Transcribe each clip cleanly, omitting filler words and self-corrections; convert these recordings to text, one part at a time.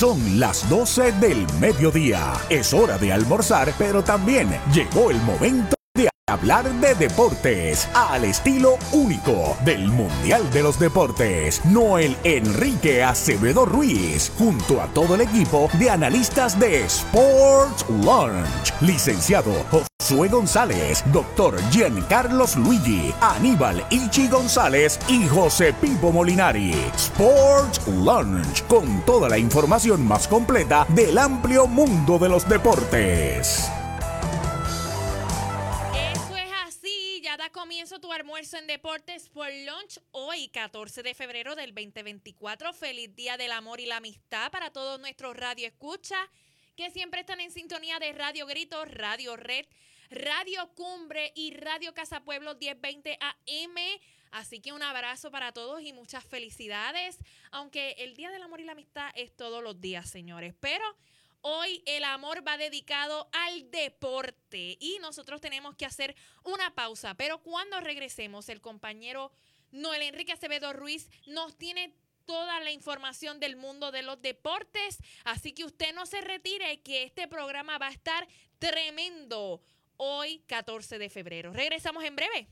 Son las 12 del mediodía. Es hora de almorzar, pero también llegó el momento de hablar de deportes al estilo único del Mundial de los Deportes. Noel Enrique Acevedo Ruiz, junto a todo el equipo de analistas de Sports Lunch. Licenciado Josué González, doctor Giancarlos Luigi, Aníbal Ichi González y José Pipo Molinari. Sports Lunch, con toda la información más completa del amplio mundo de los deportes. Comienzo tu almuerzo en Deportes por Lunch hoy, 14 de febrero del 2024. Feliz Día del Amor y la Amistad para todos nuestros Radio Escucha, que siempre están en sintonía de Radio Grito, Radio Red, Radio Cumbre y Radio Casa Pueblo 1020 AM. Así que un abrazo para todos y muchas felicidades. Aunque el Día del Amor y la Amistad es todos los días, señores. Pero hoy el amor va dedicado al deporte y nosotros tenemos que hacer una pausa. Pero cuando regresemos, el compañero Noel Enrique Acevedo Ruiz nos tiene toda la información del mundo de los deportes. Así que usted no se retire, que este programa va a estar tremendo hoy, 14 de febrero. Regresamos en breve.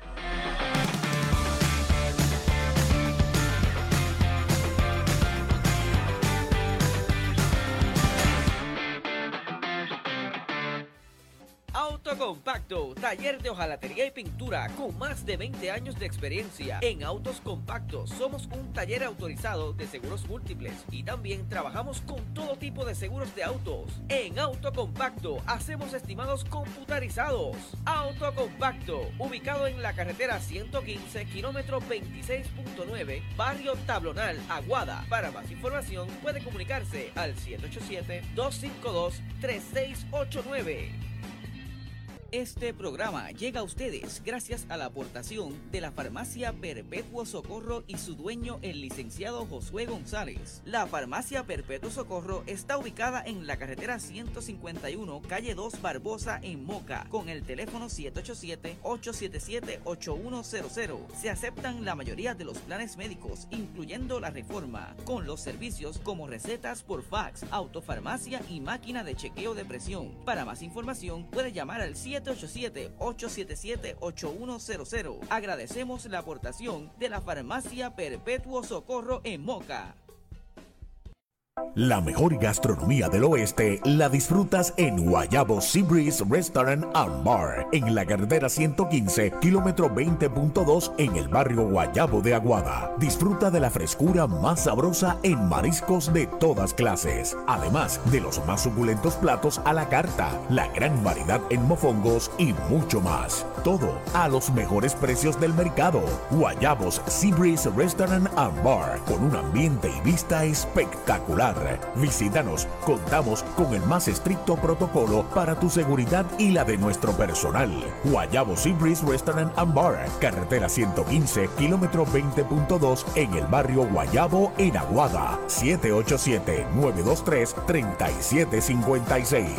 Autocompacto, taller de hojalatería y pintura con más de 20 años de experiencia. En Autos Compactos somos un taller autorizado de seguros múltiples y también trabajamos con todo tipo de seguros de autos. En Autocompacto hacemos estimados computarizados. Autocompacto, ubicado en la carretera 115, kilómetro 26.9, barrio Tablonal, Aguada. Para más información puede comunicarse al 787-252-3689. Este programa llega a ustedes gracias a la aportación de la Farmacia Perpetuo Socorro y su dueño, el licenciado Josué González. La Farmacia Perpetuo Socorro está ubicada en la carretera 151, calle 2 Barbosa, en Moca, con el teléfono 787-877-8100. Se aceptan la mayoría de los planes médicos, incluyendo la Reforma, con los servicios como recetas por fax, autofarmacia y máquina de chequeo de presión. Para más información puede llamar al 787-877-8100. Agradecemos la aportación de la Farmacia Perpetuo Socorro en Moca. La mejor gastronomía del oeste la disfrutas en Guayabo Sea Breeze Restaurant and Bar, en la carretera 115, kilómetro 20.2, en el barrio Guayabo de Aguada. Disfruta de la frescura más sabrosa en mariscos de todas clases, además de los más suculentos platos a la carta, la gran variedad en mofongos y mucho más. Todo a los mejores precios del mercado. Guayabos Sea Breeze Restaurant and Bar, con un ambiente y vista espectacular. Visítanos, contamos con el más estricto protocolo para tu seguridad y la de nuestro personal. Guayabo Sea Breeze Restaurant and Bar, carretera 115, kilómetro 20.2, en el barrio Guayabo, en Aguada. 787-923-3756.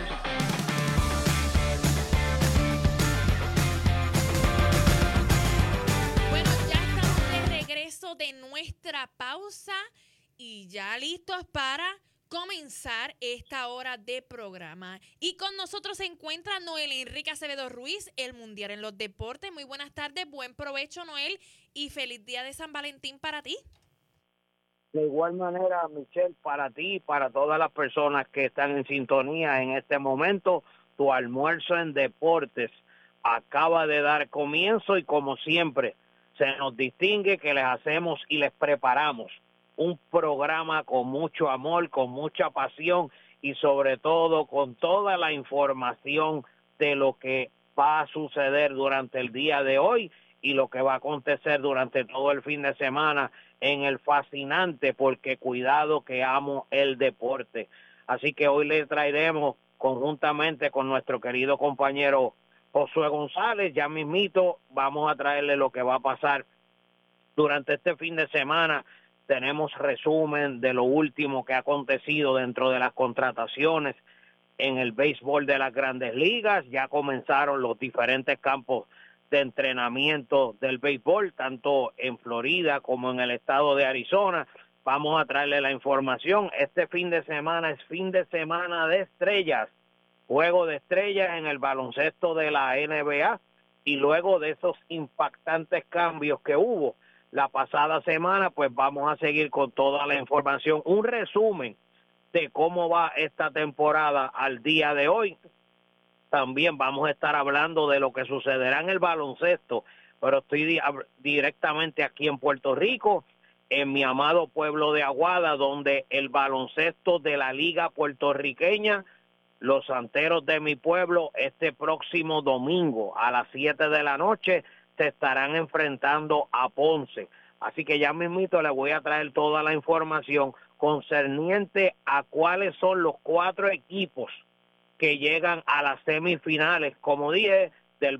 Bueno, ya estamos de regreso de nuestra pausa y ya listos para comenzar esta hora de programa. Y con nosotros se encuentra Noel Enrique Acevedo Ruiz, el Mundial en los Deportes. Muy buenas tardes, buen provecho, Noel, y feliz día de San Valentín para ti. De igual manera, Michelle, para ti y para todas las personas que están en sintonía en este momento, tu almuerzo en deportes acaba de dar comienzo y como siempre se nos distingue que les hacemos y les preparamos un programa con mucho amor, con mucha pasión y sobre todo con toda la información de lo que va a suceder durante el día de hoy y lo que va a acontecer durante todo el fin de semana en el fascinante Porque Cuidado que Amo el Deporte. Así que hoy le traeremos conjuntamente con nuestro querido compañero Josué González, ya mismito vamos a traerle lo que va a pasar durante este fin de semana. Tenemos resumen de lo último que ha acontecido dentro de las contrataciones en el béisbol de las Grandes Ligas. Ya comenzaron los diferentes campos de entrenamiento del béisbol, tanto en Florida como en el estado de Arizona. vamos a traerle la información. Este fin de semana es fin de semana de estrellas, juego de estrellas en el baloncesto de la NBA, y luego de esos impactantes cambios que hubo la pasada semana, pues vamos a seguir con toda la información, un resumen de cómo va esta temporada al día de hoy. También vamos a estar hablando de lo que sucederá en el baloncesto, pero estoy directamente aquí en Puerto Rico, en mi amado pueblo de Aguada, donde el baloncesto de la liga puertorriqueña, los Santeros de mi pueblo, este próximo domingo a las 7 de la noche se estarán enfrentando a Ponce. Así que ya mismito les voy a traer toda la información concerniente a cuáles son los 4 equipos que llegan a las semifinales, como dije, del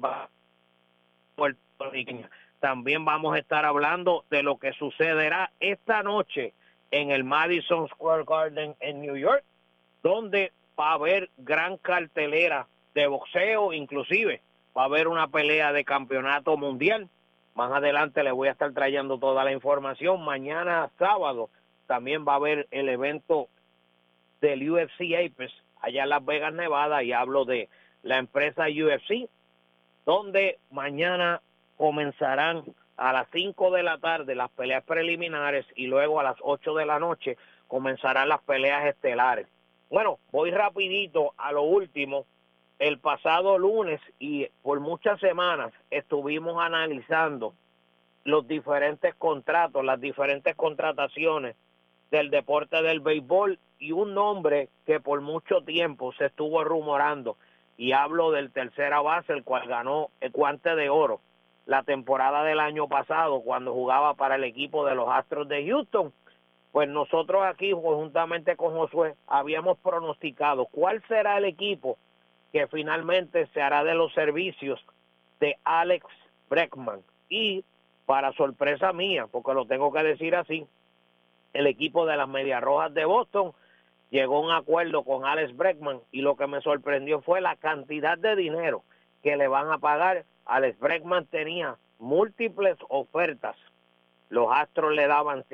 puertorriqueño. También vamos a estar hablando de lo que sucederá esta noche en el Madison Square Garden en New York, donde va a haber gran cartelera de boxeo, inclusive va a haber una pelea de campeonato mundial. Más adelante les voy a estar trayendo toda la información. Mañana sábado también va a haber el evento del UFC Apex allá en Las Vegas, Nevada, y hablo de la empresa UFC, donde mañana comenzarán a las 5 de la tarde las peleas preliminares y luego a las 8 de la noche comenzarán las peleas estelares. Bueno, voy rapidito a lo último. El pasado lunes y por muchas semanas estuvimos analizando los diferentes contratos, las diferentes contrataciones del deporte del béisbol, y un nombre que por mucho tiempo se estuvo rumorando, y hablo del tercera base, el cual ganó el Guante de Oro la temporada del año pasado cuando jugaba para el equipo de los Astros de Houston. Pues nosotros aquí, juntamente con Josué, habíamos pronosticado cuál será el equipo que finalmente se hará de los servicios de Alex Bregman. Y para sorpresa mía, porque lo tengo que decir así, el equipo de las Medias Rojas de Boston llegó a un acuerdo con Alex Bregman, y lo que me sorprendió fue la cantidad de dinero que le van a pagar. Alex Bregman tenía múltiples ofertas. Los Astros le daban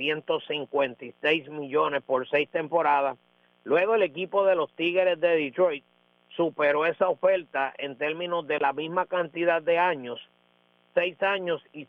156 millones por 6 temporadas. Luego el equipo de los Tigres de Detroit superó esa oferta en términos de la misma cantidad de años, 6 años y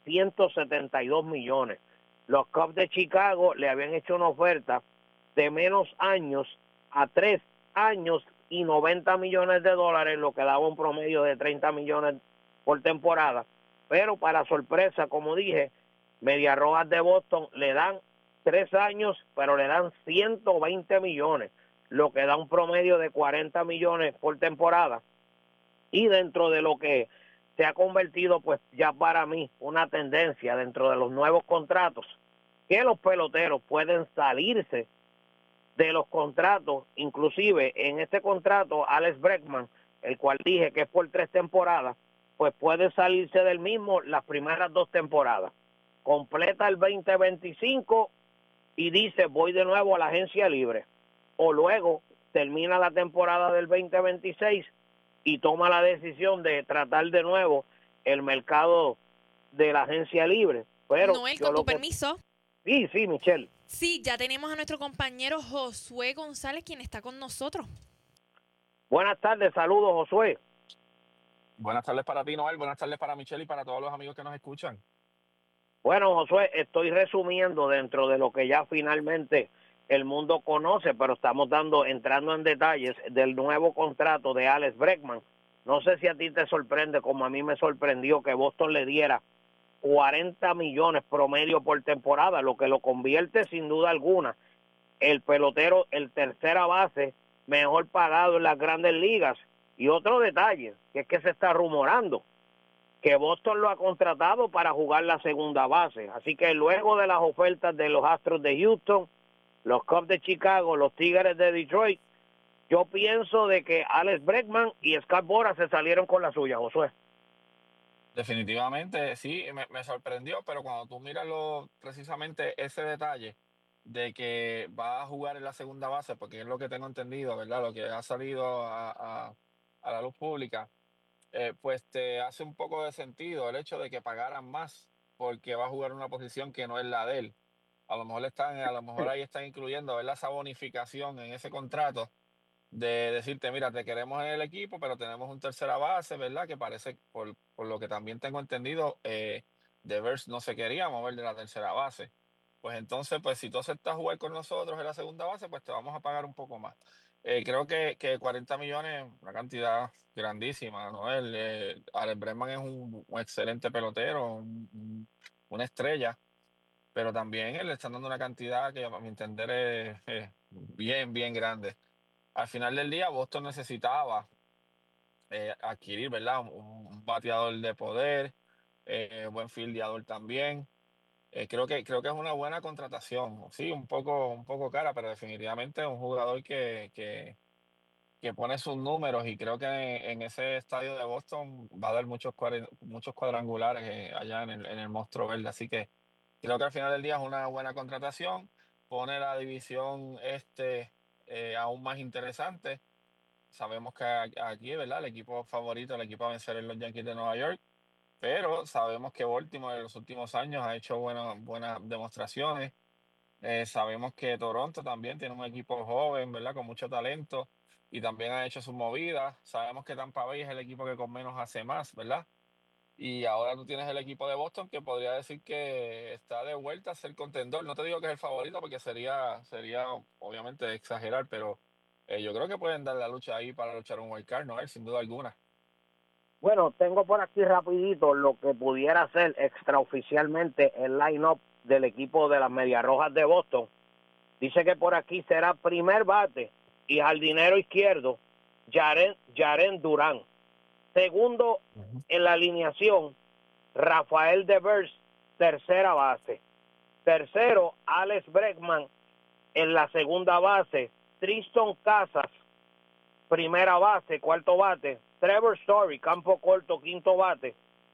172 millones. Los Cubs de Chicago le habían hecho una oferta de menos años a 3 años y 90 millones de dólares, lo que daba un promedio de 30 millones por temporada. Pero para sorpresa, como dije, Medias Rojas de Boston le dan 3 años, pero le dan 120 millones, lo que da un promedio de 40 millones por temporada. Y dentro de lo que se ha convertido, pues ya para mí, una tendencia dentro de los nuevos contratos, que los peloteros pueden salirse de los contratos, inclusive en este contrato, Alex Bregman, el cual dije que es por 3 temporadas, pues puede salirse del mismo las primeras 2 temporadas. Completa el 2025 y dice, voy de nuevo a la agencia libre. O luego termina la temporada del 2026 y toma la decisión de tratar de nuevo el mercado de la agencia libre. Pero Noel, con tu permiso. Sí, Michelle. Sí, ya tenemos a nuestro compañero Josué González, quien está con nosotros. Buenas tardes, saludos, Josué. Buenas tardes para ti, Noel. Buenas tardes para Michelle y para todos los amigos que nos escuchan. Bueno, Josué, estoy resumiendo dentro de lo que ya finalmente el mundo conoce, pero estamos entrando en detalles del nuevo contrato de Alex Bregman. No sé si a ti te sorprende, como a mí me sorprendió, que Boston le diera 40 millones promedio por temporada, lo que lo convierte sin duda alguna el pelotero, el tercera base mejor pagado en las grandes ligas. Y otro detalle, que es que se está rumorando que Boston lo ha contratado para jugar la segunda base. Así que luego de las ofertas de los Astros de Houston, los Cubs de Chicago, los Tigres de Detroit, yo pienso de que Alex Bregman y Scott Boras se salieron con la suya, Josué. Definitivamente, sí, me sorprendió, pero cuando tú miras precisamente ese detalle de que va a jugar en la segunda base, porque es lo que tengo entendido, ¿verdad? Lo que ha salido a la luz pública, pues te hace un poco de sentido el hecho de que pagaran más porque va a jugar una posición que no es la de él. a lo mejor ahí están incluyendo, ¿verdad? Esa bonificación en ese contrato de decirte, mira, te queremos en el equipo, pero tenemos un tercera base, ¿verdad? Que parece, por lo que también tengo entendido, Devers no se quería mover de la tercera base. Pues entonces, pues si tú aceptas jugar con nosotros en la segunda base, pues te vamos a pagar un poco más. Creo que 40 millones es una cantidad grandísima, ¿no? Alex Bregman es un excelente pelotero, una estrella, pero también le están dando una cantidad que a mi entender es bien, bien grande. Al final del día, Boston necesitaba adquirir, ¿verdad? Un bateador de poder, buen fildeador también. Creo que es una buena contratación. Sí, un poco cara, pero definitivamente es un jugador que pone sus números y creo que en ese estadio de Boston va a dar muchos cuadrangulares allá en el Monstruo Verde. Así que creo que al final del día es una buena contratación. Pone la división aún más interesante. Sabemos que aquí, ¿verdad? El equipo favorito, el equipo a vencer es los Yankees de Nueva York, pero sabemos que Baltimore en los últimos años ha hecho buenas demostraciones. Sabemos que Toronto también tiene un equipo joven, ¿verdad? Con mucho talento y también ha hecho sus movidas. Sabemos que Tampa Bay es el equipo que con menos hace más, ¿verdad? Y ahora tú tienes el equipo de Boston que podría decir que está de vuelta a ser contendor. No te digo que es el favorito porque sería obviamente exagerar, pero yo creo que pueden dar la lucha ahí para luchar un wild card, ¿no? Sin duda alguna. Bueno, tengo por aquí rapidito lo que pudiera ser extraoficialmente el line-up del equipo de las Medias Rojas de Boston. Dice que por aquí será primer bate y jardinero izquierdo, Yaren Durán. Segundo en la alineación, Rafael Devers, tercera base. Tercero, Alex Bregman en la segunda base. Tristan Casas, primera base, cuarto bate. Trevor Story, campo corto, quinto bate.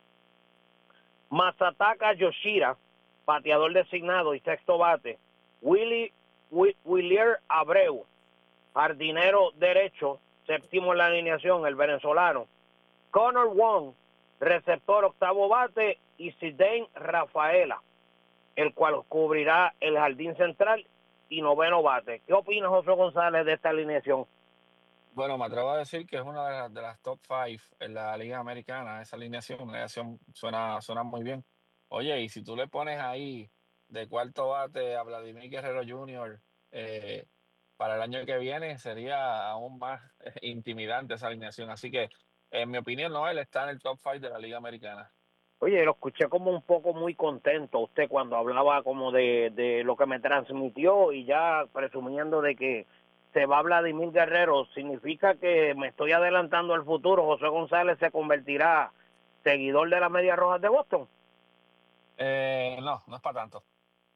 Masataka Yoshida, bateador designado y sexto bate. Willier Abreu, jardinero derecho, séptimo en la alineación, el venezolano. Connor Wong, receptor octavo bate, y Zidane Rafaela, el cual cubrirá el jardín central y noveno bate. ¿Qué opina José González de esta alineación? Bueno, me atrevo a decir que es una de las top 5 en la Liga Americana, esa alineación. Una alineación suena muy bien. Oye, y si tú le pones ahí de cuarto bate a Vladimir Guerrero Jr., eh, para el año que viene sería aún más intimidante esa alineación. Así que, en mi opinión, no, él está en el top 5 de la Liga Americana. Oye, lo escuché como un poco muy contento usted cuando hablaba como de lo que me transmitió y ya presumiendo de que se va Vladimir Guerrero. ¿Significa que me estoy adelantando al futuro? ¿José González se convertirá seguidor de las Medias Rojas de Boston? No es para tanto.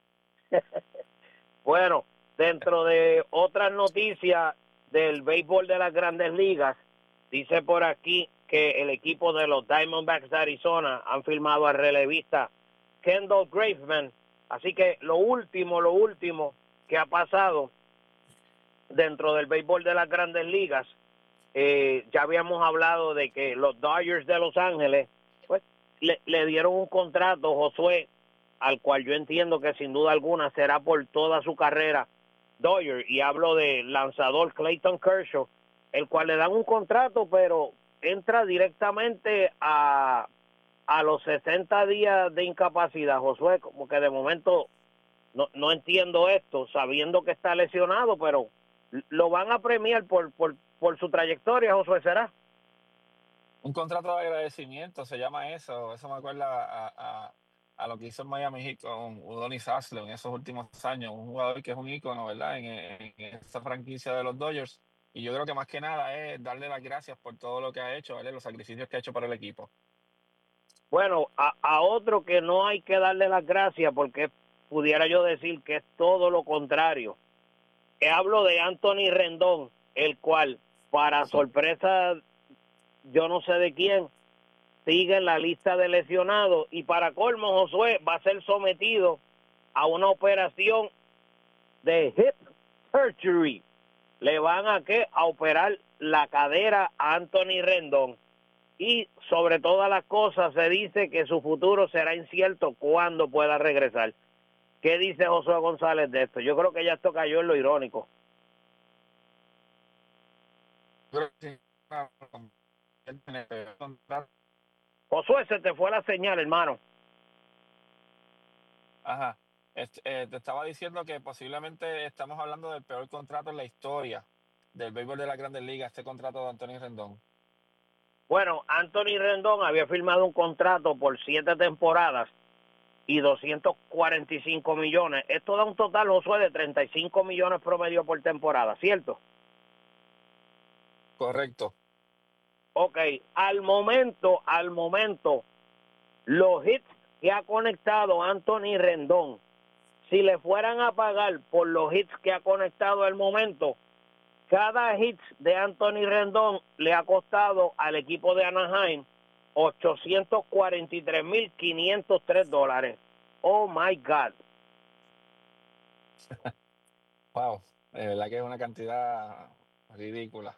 Bueno, dentro de otras noticias del béisbol de las Grandes Ligas, dice por aquí que el equipo de los Diamondbacks de Arizona han firmado al relevista Kendall Graveman. Así que lo último que ha pasado dentro del béisbol de las Grandes Ligas, ya habíamos hablado de que los Dodgers de Los Ángeles pues le dieron un contrato, Josué, al cual yo entiendo que sin duda alguna será por toda su carrera Dodger, y hablo del lanzador Clayton Kershaw, el cual le dan un contrato, pero entra directamente a los 60 días de incapacidad. Josué, como que de momento no entiendo esto, sabiendo que está lesionado, pero lo van a premiar por su trayectoria, Josué, ¿será? Un contrato de agradecimiento, se llama eso. Eso me acuerda a lo que hizo el Miami Heat con Udonis Haslem en esos últimos años. Un jugador que es un ícono, ¿verdad? En esa franquicia de los Dodgers. Y yo creo que más que nada es darle las gracias por todo lo que ha hecho, ¿vale? Los sacrificios que ha hecho para el equipo. Bueno, a otro que no hay que darle las gracias, porque pudiera yo decir que es todo lo contrario. Hablo de Anthony Rendón, el cual, para sorpresa yo no sé de quién, sigue en la lista de lesionados, y para colmo, Josué va a ser sometido a una operación de hip surgery. Le van a operar la cadera a Anthony Rendón, y sobre todas las cosas se dice que su futuro será incierto cuando pueda regresar. ¿Qué dice Josué González de esto? Yo creo que ya esto cayó en lo irónico. Creo que sí, él tiene contrato. Josué, se te fue la señal, hermano. Ajá. Te estaba diciendo que posiblemente estamos hablando del peor contrato en la historia del béisbol de las Grandes Ligas, este contrato de Anthony Rendón. Bueno, Anthony Rendón había firmado un contrato por 7 temporadas y 245 millones. Esto da un total, Josué, de 35 millones promedio por temporada, ¿cierto? Correcto. Ok, al momento, los hits que ha conectado Anthony Rendón, si le fueran a pagar por los hits que ha conectado al momento, cada hit de Anthony Rendón le ha costado al equipo de Anaheim $843,503. Oh my God. Wow, de verdad que es una cantidad ridícula.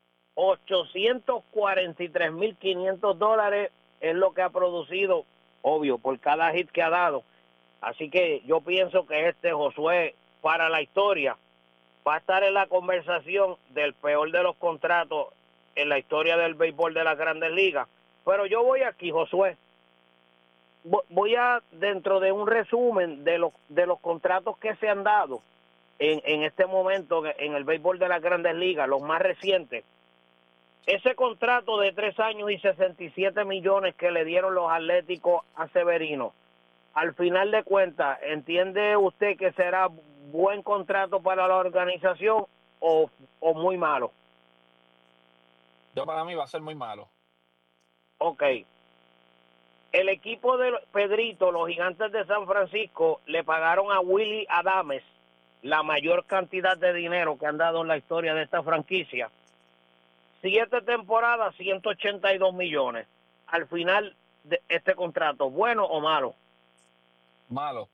$843,500 es lo que ha producido, obvio, por cada hit que ha dado. Así que yo pienso que Josué, para la historia, va a estar en la conversación del peor de los contratos en la historia del béisbol de las Grandes Ligas. Pero yo voy aquí, Josué, voy a, dentro de un resumen de los contratos que se han dado en este momento en el béisbol de las Grandes Ligas, los más recientes. Ese contrato de 3 años y 67 millones que le dieron los Atléticos a Severino, al final de cuentas, ¿entiende usted que será buen contrato para la organización o muy malo? Para mí va a ser muy malo. Ok. El equipo de Pedrito, los Gigantes de San Francisco, le pagaron a Willy Adames la mayor cantidad de dinero que han dado en la historia de esta franquicia. 7 temporadas, 182 millones. Al final de este contrato, ¿bueno o malo? Malo.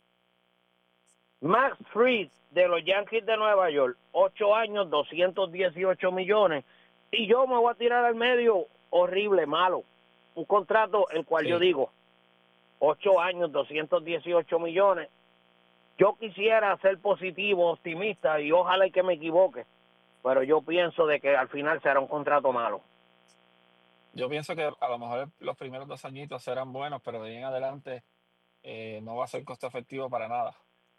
Max Fried de los Yankees de Nueva York, 8 años, 218 millones. Y yo me voy a tirar al medio, horrible, malo. Un contrato el cual yo digo, 8 años, 218 millones. Yo quisiera ser positivo, optimista, y ojalá y que me equivoque. Pero yo pienso de que al final será un contrato malo. Yo pienso que a lo mejor los primeros 2 añitos serán buenos, pero de ahí en adelante no va a ser costo efectivo para nada.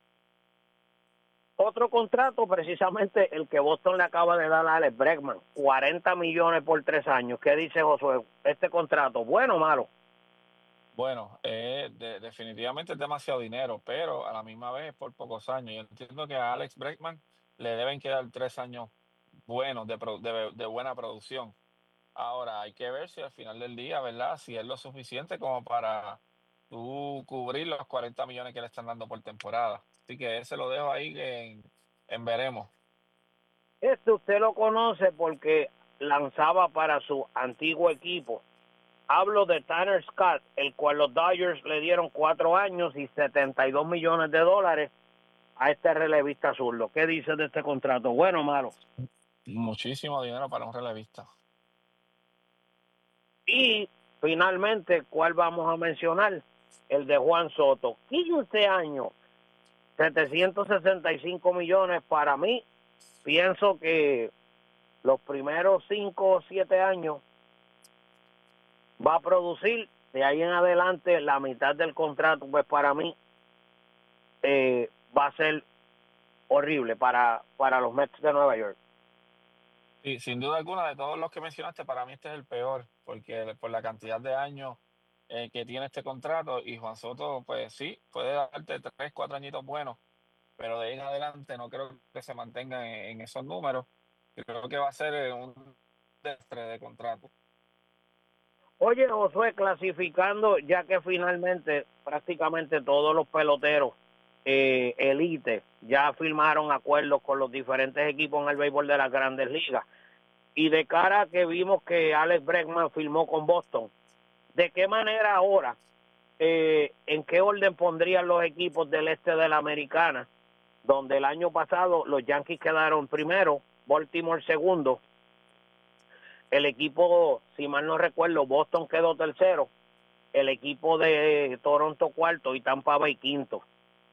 Otro contrato, precisamente el que Boston le acaba de dar a Alex Bregman, 40 millones por 3 años. ¿Qué dice Josué? ¿Este contrato, bueno o malo? Bueno, definitivamente es demasiado dinero, pero a la misma vez es por pocos años. Yo entiendo que a Alex Bregman le deben quedar 3 años buenos de buena producción. Ahora hay que ver si al final del día, ¿verdad? Si es lo suficiente como para tú cubrir los 40 millones que le están dando por temporada. Así que ese lo dejo ahí en veremos. Usted lo conoce porque lanzaba para su antiguo equipo. Hablo de Tanner Scott, el cual los Dodgers le dieron 4 años y 72 millones de dólares a este relevista zurdo. ¿Qué dice de este contrato? ¿Bueno o malo? Muchísimo dinero para un relevista. Y finalmente, ¿cuál vamos a mencionar? El de Juan Soto. 15 años, 765 millones. Para mí, pienso que los primeros 5 o 7 años va a producir, de ahí en adelante la mitad del contrato, pues para mí va a ser horrible para los Mets de Nueva York. Sí, sin duda alguna, de todos los que mencionaste, para mí este es el peor, porque por la cantidad de años que tiene este contrato, y Juan Soto, pues sí, puede darte 3, 4 añitos buenos, pero de ahí en adelante no creo que se mantenga en esos números. Creo que va a ser un desastre de contrato. Oye, Josué, clasificando, ya que finalmente prácticamente todos los peloteros elite ya firmaron acuerdos con los diferentes equipos en el béisbol de las Grandes Ligas, y de cara a que vimos que Alex Bregman firmó con Boston, ¿de qué manera ahora, en qué orden pondrían los equipos del este de la Americana, donde el año pasado los Yankees quedaron primero, Baltimore segundo, el equipo, si mal no recuerdo, Boston quedó tercero, el equipo de Toronto cuarto y Tampa Bay quinto?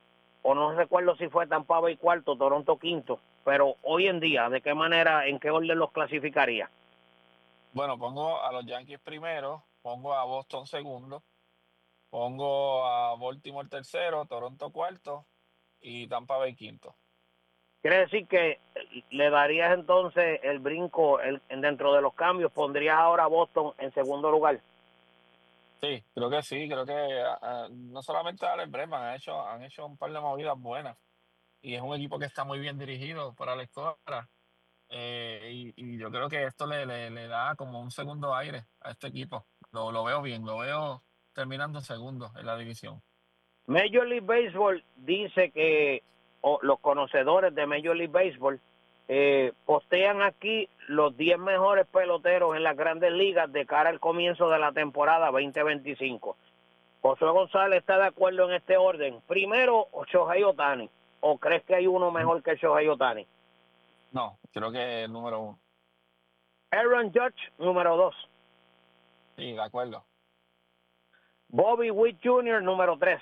o no recuerdo si fue Tampa Bay cuarto, Toronto quinto, pero hoy en día, ¿de qué manera, en qué orden los clasificaría? Bueno, pongo a los Yankees primero, pongo a Boston segundo, pongo a Baltimore tercero, Toronto cuarto y Tampa Bay quinto. Quiere decir que le darías entonces el brinco dentro de los cambios, pondrías ahora a Boston en segundo lugar. Sí, creo que no solamente Alex Bregman han hecho un par de movidas buenas y es un equipo que está muy bien dirigido por Alex Cora. Y yo creo que esto le da como un segundo aire a este equipo. Lo veo bien, lo veo terminando segundo en la división. Major League Baseball dice que los conocedores de Major League Baseball postean aquí los 10 mejores peloteros en las grandes ligas de cara al comienzo de la temporada 2025. José González está de acuerdo en este orden. Primero, Shohei Ohtani. ¿O crees que hay uno mejor que Shohei Ohtani? No, creo que el número uno. Aaron Judge, número 2. Sí, de acuerdo. Bobby Witt Jr., número 3.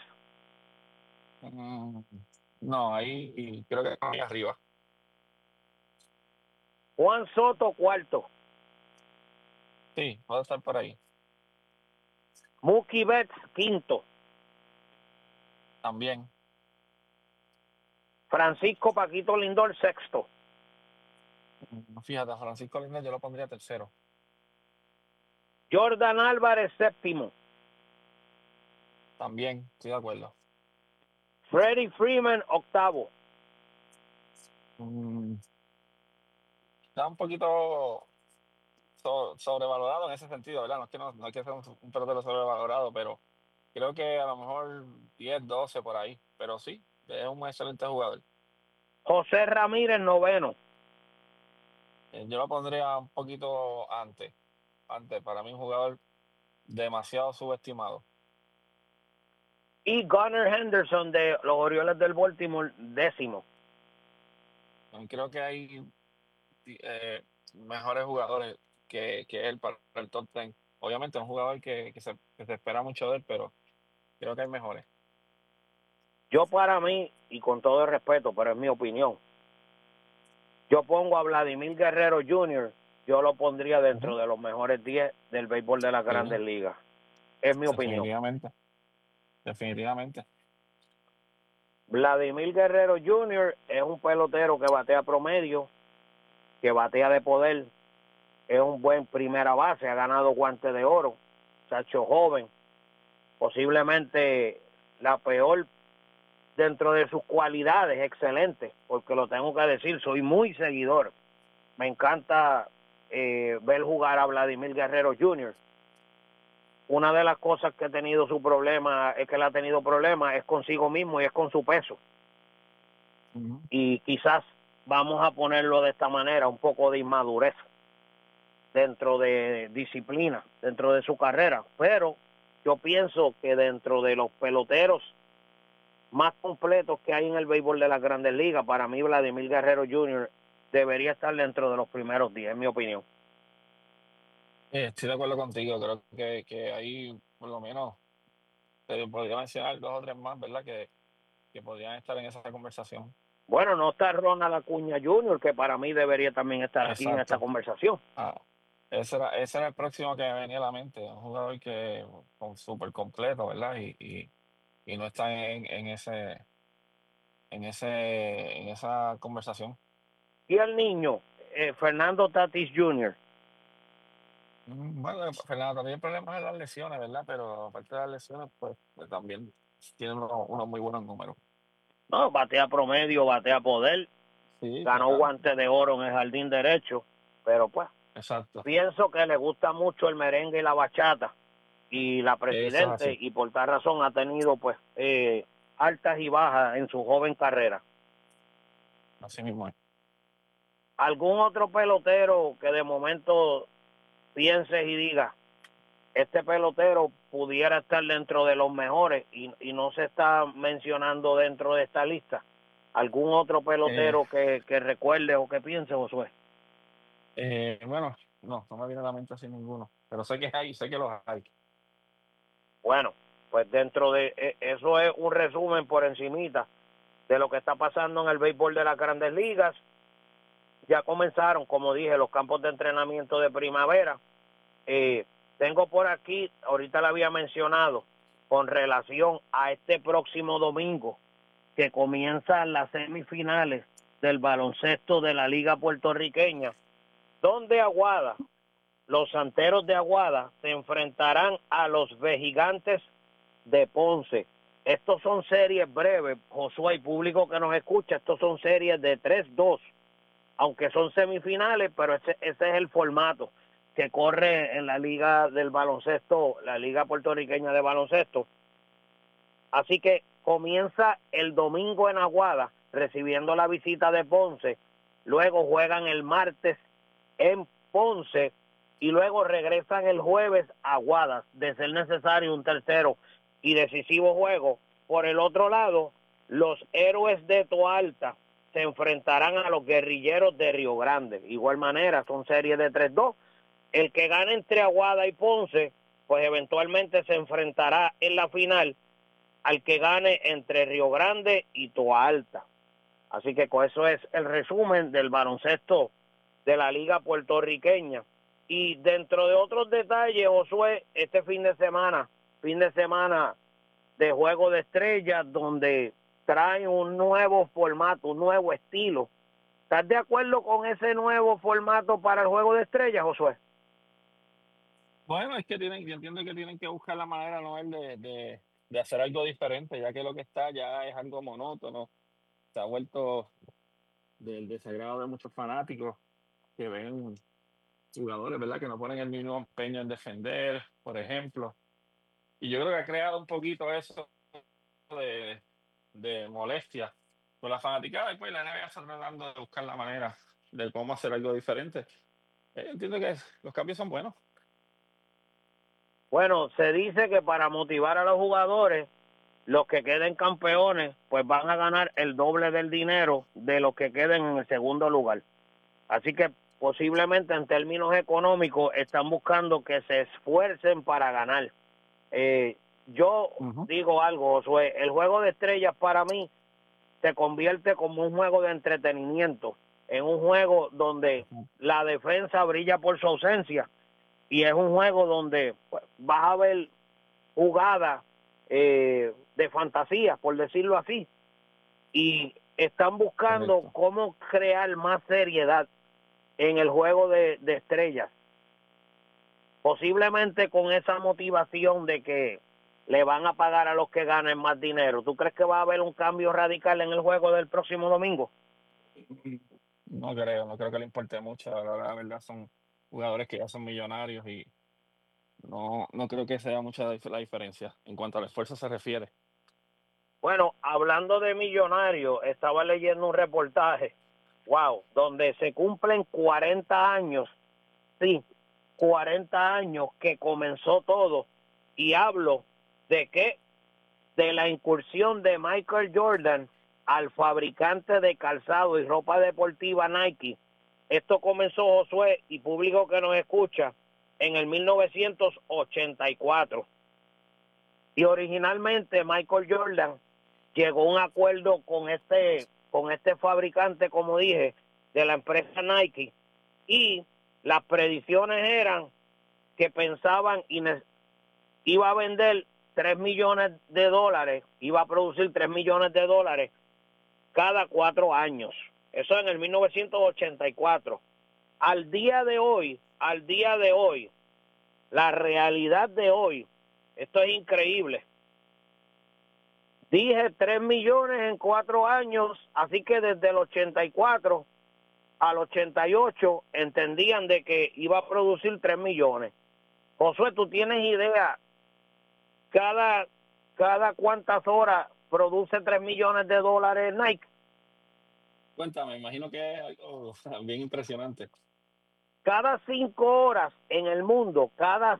No, ahí y creo que ahí arriba. Juan Soto, cuarto. Sí, puede estar por ahí. Mookie Betts, quinto. También. Francisco Paquito Lindor, sexto. Fíjate, a Francisco Lindor yo lo pondría tercero. Jordan Álvarez, séptimo. También, estoy de acuerdo. Freddie Freeman, octavo. Está un poquito sobrevalorado en ese sentido, ¿verdad? No hay que ser un pelotero sobrevalorado, pero creo que a lo mejor 10, 12 por ahí. Pero sí, es un excelente jugador. José Ramírez, noveno. Yo lo pondría un poquito antes. Para mí un jugador demasiado subestimado. Y Gunnar Henderson de los Orioles del Baltimore, décimo. Creo que hay mejores jugadores que él para el top 10. Obviamente es un jugador que se espera mucho de él, pero creo que hay mejores. Yo para mí, y con todo el respeto, pero es mi opinión, yo pongo a Vladimir Guerrero Jr., yo lo pondría dentro de los mejores 10 del béisbol de las grandes ligas. Es mi opinión. Definitivamente. Vladimir Guerrero Jr. es un pelotero que batea promedio, que batea de poder, es un buen primera base, ha ganado guante de oro, chacho joven, posiblemente la peor dentro de sus cualidades, excelente, porque lo tengo que decir, soy muy seguidor. Me encanta ver jugar a Vladimir Guerrero Jr. Una de las cosas que ha tenido su problema, es que él ha tenido problemas, es consigo mismo y es con su peso. Y quizás vamos a ponerlo de esta manera, un poco de inmadurez dentro de disciplina, dentro de su carrera. Pero yo pienso que dentro de los peloteros más completos que hay en el béisbol de las grandes ligas, para mí Vladimir Guerrero Jr. debería estar dentro de los primeros 10, en mi opinión. Estoy de acuerdo contigo, creo que ahí por lo menos te podría mencionar 2 o 3 más, ¿verdad? Que podrían estar en esa conversación. Bueno, no está Ronald Acuña Jr., que para mí debería también estar aquí en esta conversación. Ese era el próximo que me venía a la mente, un jugador que súper completo, ¿verdad? Y no está en esa conversación. Y el niño, Fernando Tatis Jr. Bueno, Fernando, también problemas en las lesiones, ¿verdad? Pero aparte de las lesiones, pues también tiene unos muy buenos números. No, batea promedio, batea poder. Sí, ganó claro. guante de oro en el jardín derecho, pero pues Exacto. Pienso que le gusta mucho el merengue y la bachata y la Presidente, y por tal razón ha tenido pues altas y bajas en su joven carrera. Así mismo es. ¿Algún otro pelotero que de momento pienses y digas, este pelotero pudiera estar dentro de los mejores y no se está mencionando dentro de esta lista? ¿Algún otro pelotero que recuerde o que piense, Josué? Bueno, no me viene a la mente así ninguno, pero sé que los hay. Bueno, pues dentro de eso es un resumen por encimita de lo que está pasando en el béisbol de las Grandes Ligas. Ya comenzaron, como dije, los campos de entrenamiento de primavera. Tengo por aquí, ahorita le había mencionado, con relación a este próximo domingo, que comienzan las semifinales del baloncesto de la Liga Puertorriqueña, donde Aguada, los Santeros de Aguada, se enfrentarán a los Vejigantes de Ponce. Estos son series breves, Josué y público que nos escucha, estos son series de 3-2, aunque son semifinales, pero ese es el formato que corre en la Liga del Baloncesto, la Liga Puertorriqueña de Baloncesto. Así que comienza el domingo en Aguada, recibiendo la visita de Ponce, luego juegan el martes en Ponce, y luego regresan el jueves a Aguadas, de ser necesario un tercero y decisivo juego. Por el otro lado, los Héroes de Toalta se enfrentarán a los Guerrilleros de Río Grande. Igual manera, son series de 3-2. El que gane entre Aguada y Ponce, pues eventualmente se enfrentará en la final al que gane entre Río Grande y Toalta. Así que con eso es el resumen del baloncesto de la Liga Puertorriqueña. Y dentro de otros detalles, Josué, este fin de semana de Juego de Estrellas, donde trae un nuevo formato, un nuevo estilo. ¿Estás de acuerdo con ese nuevo formato para el Juego de Estrellas, Josué? Bueno, es que yo entiendo que tienen que buscar la manera, Noel, de hacer algo diferente, ya que lo que está ya es algo monótono. Se ha vuelto del desagrado de muchos fanáticos que ven jugadores, ¿verdad? Que no ponen el mismo empeño en defender, por ejemplo. Y yo creo que ha creado un poquito eso de molestia con la fanaticada, y pues la NBA está tratando de buscar la manera de cómo hacer algo diferente. Entiendo que los cambios son buenos. Bueno, se dice que para motivar a los jugadores, los que queden campeones, pues van a ganar el doble del dinero de los que queden en el segundo lugar. Así que posiblemente en términos económicos están buscando que se esfuercen para ganar. Yo digo algo, Josué, el Juego de Estrellas para mí se convierte como un juego de entretenimiento, en un juego donde la defensa brilla por su ausencia, y es un juego donde pues, vas a ver jugadas de fantasía, por decirlo así, y están buscando cómo crear más seriedad en el Juego de Estrellas, posiblemente con esa motivación de que le van a pagar a los que ganen más dinero. ¿Tú crees que va a haber un cambio radical en el juego del próximo domingo? No creo que le importe mucho. La verdad son jugadores que ya son millonarios y no creo que sea mucha la diferencia en cuanto al esfuerzo se refiere. Bueno, hablando de millonarios, estaba leyendo un reportaje, donde se cumplen 40 años, sí, 40 años que comenzó todo, y hablo de la incursión de Michael Jordan al fabricante de calzado y ropa deportiva Nike. Esto comenzó, Josué, y público que nos escucha, en el 1984. Y originalmente Michael Jordan llegó a un acuerdo con este fabricante, como dije, de la empresa Nike, y las predicciones eran que pensaban iba a vender $3 millones, iba a producir $3 millones cada 4 años. Eso en el 1984. Al día de hoy, la realidad de hoy, esto es increíble. Dije 3 millones en 4 años, así que desde el 84 al 88 entendían de que iba a producir 3 millones. Josué, ¿tú tienes idea cada cuántas horas produce $3 millones Nike? Cuéntame, imagino que es algo bien impresionante. Cada 5 horas en el mundo,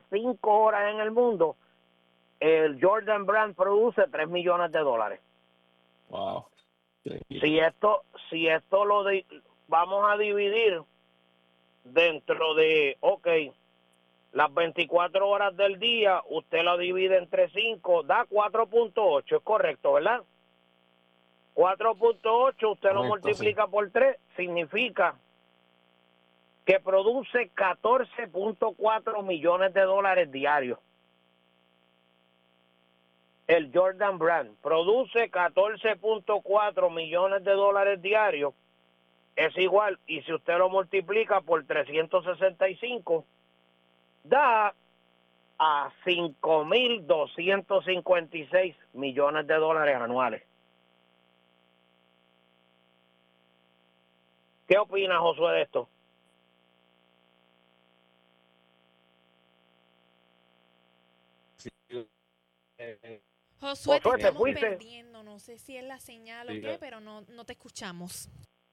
el Jordan Brand produce $3 millones. Wow. Si esto vamos a dividir dentro de, las 24 horas del día, usted lo divide entre 5, da 4.8, es correcto, ¿verdad? 4.8, usted lo Correcto, multiplica por 3, significa que produce 14.4 millones de dólares diarios. El Jordan Brand produce 14.4 millones de dólares diarios, es igual, y si usted lo multiplica por 365, da a 5.256 millones de dólares anuales. ¿Qué opina Josué de esto? Josué, te Josué, ¿te estamos fuiste? perdiendo. No sé si es la señal o qué, pero no te escuchamos.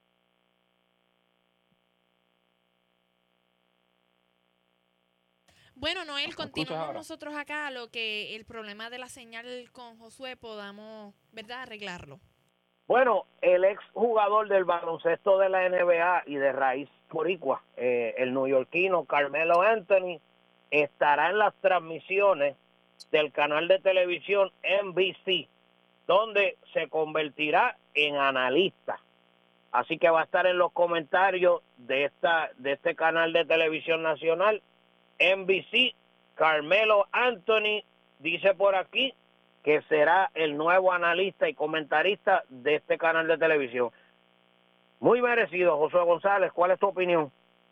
Bueno, Noel, continuamos nosotros acá, lo que el problema de la señal con Josué podamos, ¿verdad?, arreglarlo. Bueno, el ex jugador del baloncesto de la NBA y de raíz boricua, el neoyorquino Carmelo Anthony, estará en las transmisiones del canal de televisión NBC, donde se convertirá en analista. Así que va a estar en los comentarios de este canal de televisión nacional, NBC. Carmelo Anthony dice por aquí que será el nuevo analista y comentarista de este canal de televisión. Muy merecido, Josué González. ¿Cuál es tu opinión?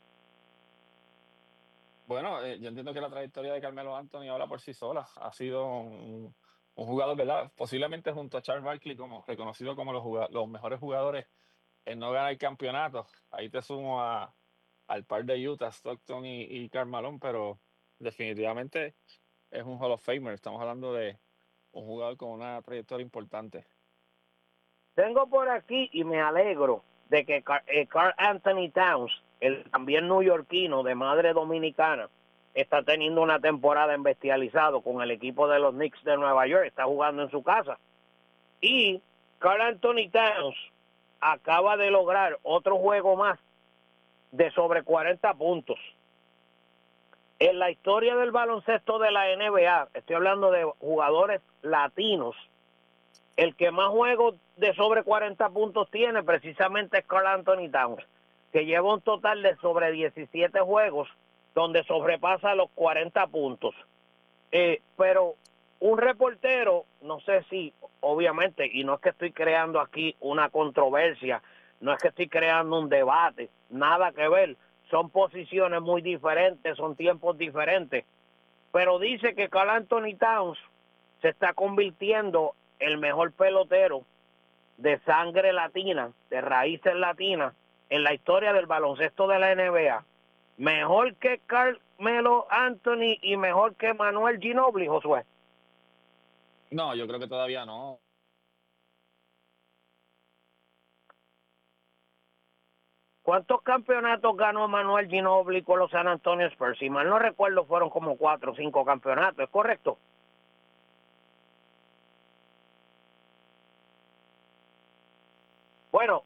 Bueno, yo entiendo que la trayectoria de Carmelo Anthony habla por sí sola. Ha sido un jugador, ¿verdad? Posiblemente junto a Charles Barkley como reconocido como los mejores jugadores en no ganar campeonatos. Ahí te sumo al par de Utah, Stockton y Karl Malone, pero definitivamente es un Hall of Famer. Estamos hablando de un jugador con una trayectoria importante. Tengo por aquí, y me alegro, de que Karl Anthony Towns, el también neoyorquino de madre dominicana, está teniendo una temporada en bestializado con el equipo de los Knicks de Nueva York. Está jugando en su casa. Y Karl Anthony Towns acaba de lograr otro juego más de sobre 40 puntos. En la historia del baloncesto de la NBA, estoy hablando de jugadores latinos, el que más juegos de sobre 40 puntos tiene precisamente es Karl Anthony Towns, que lleva un total de sobre 17 juegos donde sobrepasa los 40 puntos. Pero un reportero, no sé si, obviamente, y no es que estoy creando aquí una controversia, no es que estoy creando un debate, nada que ver, son posiciones muy diferentes, son tiempos diferentes, pero dice que Karl Anthony Towns se está convirtiendo en el mejor pelotero de sangre latina, de raíces latinas, en la historia del baloncesto de la NBA. Mejor que Carmelo Anthony y mejor que Manuel Ginobili, Josué. No, yo creo que todavía no. ¿Cuántos campeonatos ganó Manuel Ginobili con los San Antonio Spurs? Si mal no recuerdo, fueron como 4 o 5 campeonatos, ¿es correcto? Bueno,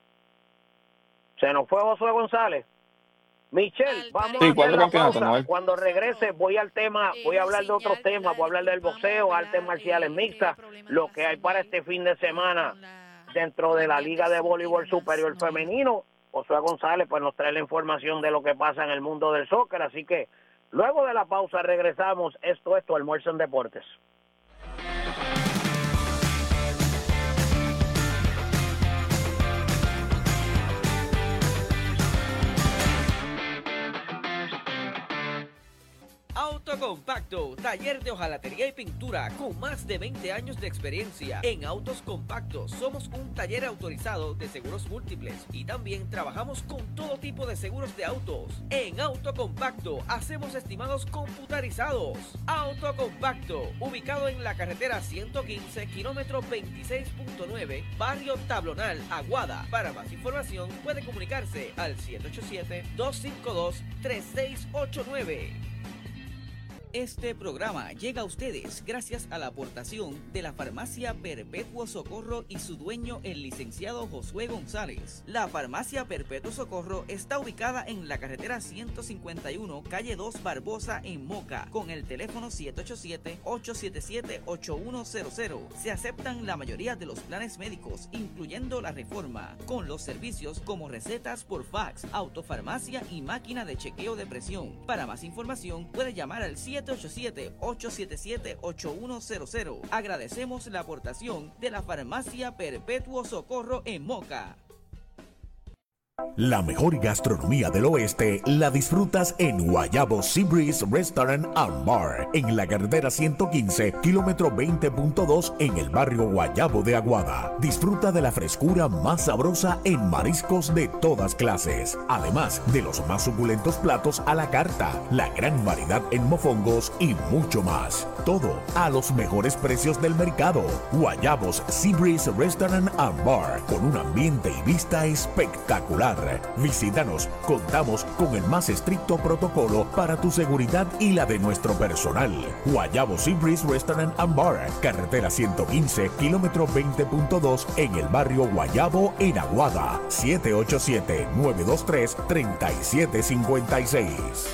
se nos fue Josué González. Michelle, vamos a hacer la pausa. Cuando regrese voy al tema, voy a hablar de otros temas, voy a hablar del boxeo, artes marciales mixtas, lo que hay para este fin de semana dentro de la Liga de Voleibol Superior Femenino. Josué González pues nos trae la información de lo que pasa en el mundo del soccer, así que luego de la pausa regresamos. Esto es Tu Almuerzo en Deportes. Autocompacto, taller de hojalatería y pintura con más de 20 años de experiencia. En Autos Compactos somos un taller autorizado de seguros múltiples y también trabajamos con todo tipo de seguros de autos. En Autocompacto hacemos estimados computarizados. Autocompacto, ubicado en la carretera 115, kilómetro 26.9, barrio Tablonal, Aguada. Para más información puede comunicarse al 787-252-3689. Este programa llega a ustedes gracias a la aportación de la Farmacia Perpetuo Socorro y su dueño, el licenciado Josué González. La Farmacia Perpetuo Socorro está ubicada en la carretera 151, calle 2 Barbosa, en Moca, con el teléfono 787-877-8100. Se aceptan la mayoría de los planes médicos, incluyendo la Reforma, con los servicios como recetas por fax, autofarmacia y máquina de chequeo de presión. Para más información, puede llamar al 787-877-8100. Agradecemos la aportación de la Farmacia Perpetuo Socorro en Moca. La mejor gastronomía del oeste la disfrutas en Guayabo Seabreeze Restaurant and Bar, en la carretera 115, kilómetro 20.2, en el barrio Guayabo de Aguada. Disfruta de la frescura más sabrosa en mariscos de todas clases, además de los más suculentos platos a la carta, la gran variedad en mofongos y mucho más. Todo a los mejores precios del mercado. Guayabos Seabreeze Restaurant and Bar, con un ambiente y vista espectacular. Visítanos, contamos con el más estricto protocolo para tu seguridad y la de nuestro personal. Guayabo Seabreeze Restaurant and Bar, carretera 115, kilómetro 20.2, en el barrio Guayabo, en Aguada. 787-923-3756.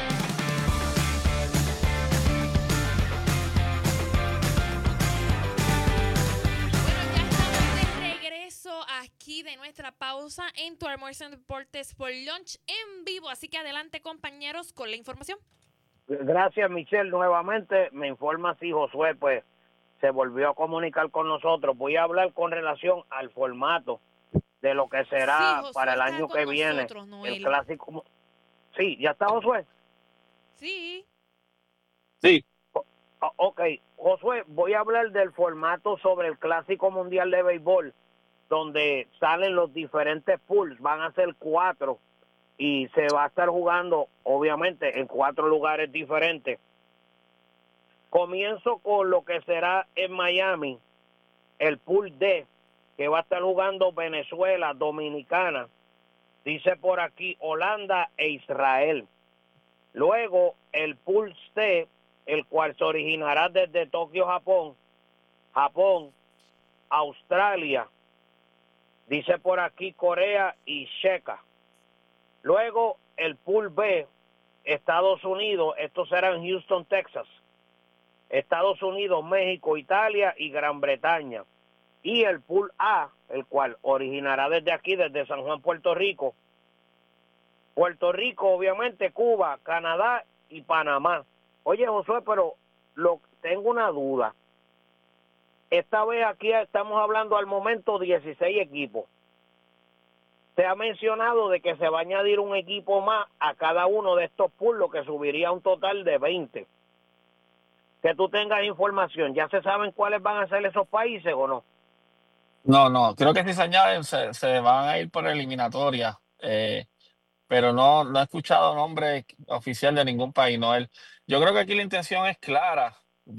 De nuestra pausa en tu almuerzo en deportes por lunch en vivo, así que adelante, compañeros, con la información. Gracias, Michelle, nuevamente me informa si Josué pues se volvió a comunicar con nosotros. Voy a hablar con relación al formato de lo que será para el año que viene el clásico. Sí, ¿ya está Josué? Sí. Ok, Josué, voy a hablar del formato sobre el Clásico Mundial de Béisbol, donde salen los diferentes pools. Van a ser 4 y se va a estar jugando obviamente en 4 lugares diferentes. Comienzo con lo que será en Miami, el pool D, que va a estar jugando Venezuela, Dominicana, dice por aquí Holanda e Israel. Luego el pool C, el cual se originará desde Tokio, Japón, Australia, dice por aquí Corea y Checa. Luego el pool B, Estados Unidos, esto será en Houston, Texas. Estados Unidos, México, Italia y Gran Bretaña. Y el pool A, el cual originará desde aquí, desde San Juan, Puerto Rico. Puerto Rico, obviamente, Cuba, Canadá y Panamá. Oye, Josué, pero tengo una duda. Esta vez aquí estamos hablando al momento 16 equipos. Se ha mencionado de que se va a añadir un equipo más a cada uno de estos pools, lo que subiría a un total de 20. Que tú tengas información, ¿ya se saben cuáles van a ser esos países o no? No, creo que si se añaden se van a ir por eliminatoria, pero no he escuchado nombre oficial de ningún país, Noel. Yo creo que aquí la intención es clara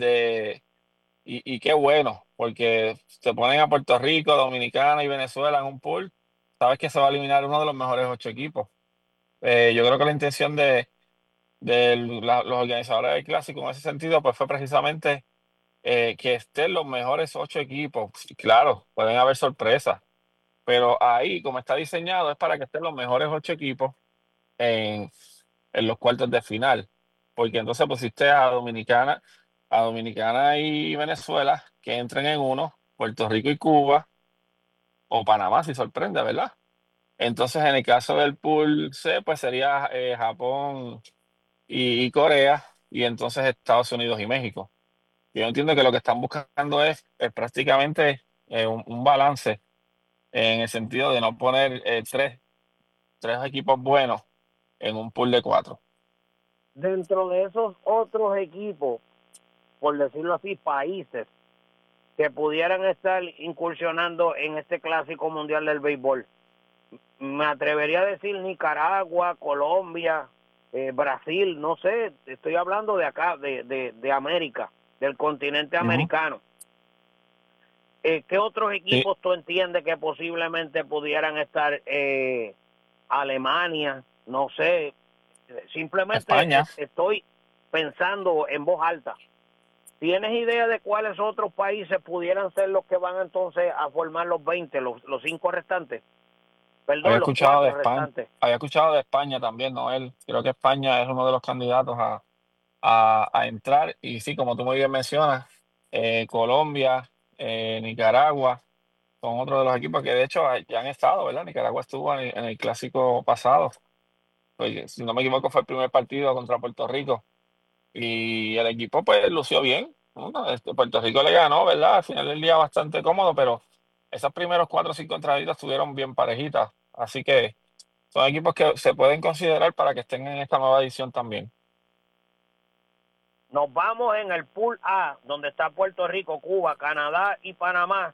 y qué bueno, porque se ponen a Puerto Rico, Dominicana y Venezuela en un pool, sabes que se va a eliminar uno de los mejores 8 equipos. Yo creo que la intención los organizadores del Clásico en ese sentido pues fue precisamente que estén los mejores 8 equipos. Claro, pueden haber sorpresas, pero ahí, como está diseñado, es para que estén los mejores 8 equipos en, en los cuartos de final. Porque entonces pusiste a Dominicana y Venezuela, que entren en uno, Puerto Rico y Cuba, o Panamá, si sorprende, ¿verdad? Entonces, en el caso del pool C, pues sería Japón y Corea, y entonces Estados Unidos y México. Yo entiendo que lo que están buscando es prácticamente un balance en el sentido de no poner tres equipos buenos en un pool de 4. Dentro de esos otros equipos, por decirlo así, países que pudieran estar incursionando en este Clásico Mundial del Béisbol, me atrevería a decir Nicaragua, Colombia, Brasil, no sé, estoy hablando de acá, de América, del continente americano. ¿Qué otros equipos tú entiendes que posiblemente pudieran estar? Alemania, no sé, simplemente España. estoy pensando en voz alta. ¿Tienes idea de cuáles otros países pudieran ser los que van entonces a formar los 20, los 5 restantes? Había Perdón, los escuchado de 4 España, restantes. había escuchado de España también, Noel. Creo que España es uno de los candidatos a entrar. Y sí, como tú muy bien mencionas, Colombia, Nicaragua son otros de los equipos que de hecho ya han estado, ¿verdad? Nicaragua estuvo en el clásico pasado. Pues, si no me equivoco, fue el primer partido contra Puerto Rico. Y el equipo pues lució bien, ¿no? Puerto Rico le ganó, ¿verdad? Al final del día bastante cómodo, pero esos primeros 4 o 5 entraditas estuvieron bien parejitas. Así que son equipos que se pueden considerar para que estén en esta nueva edición también. Nos vamos en el Pool A, donde está Puerto Rico, Cuba, Canadá y Panamá.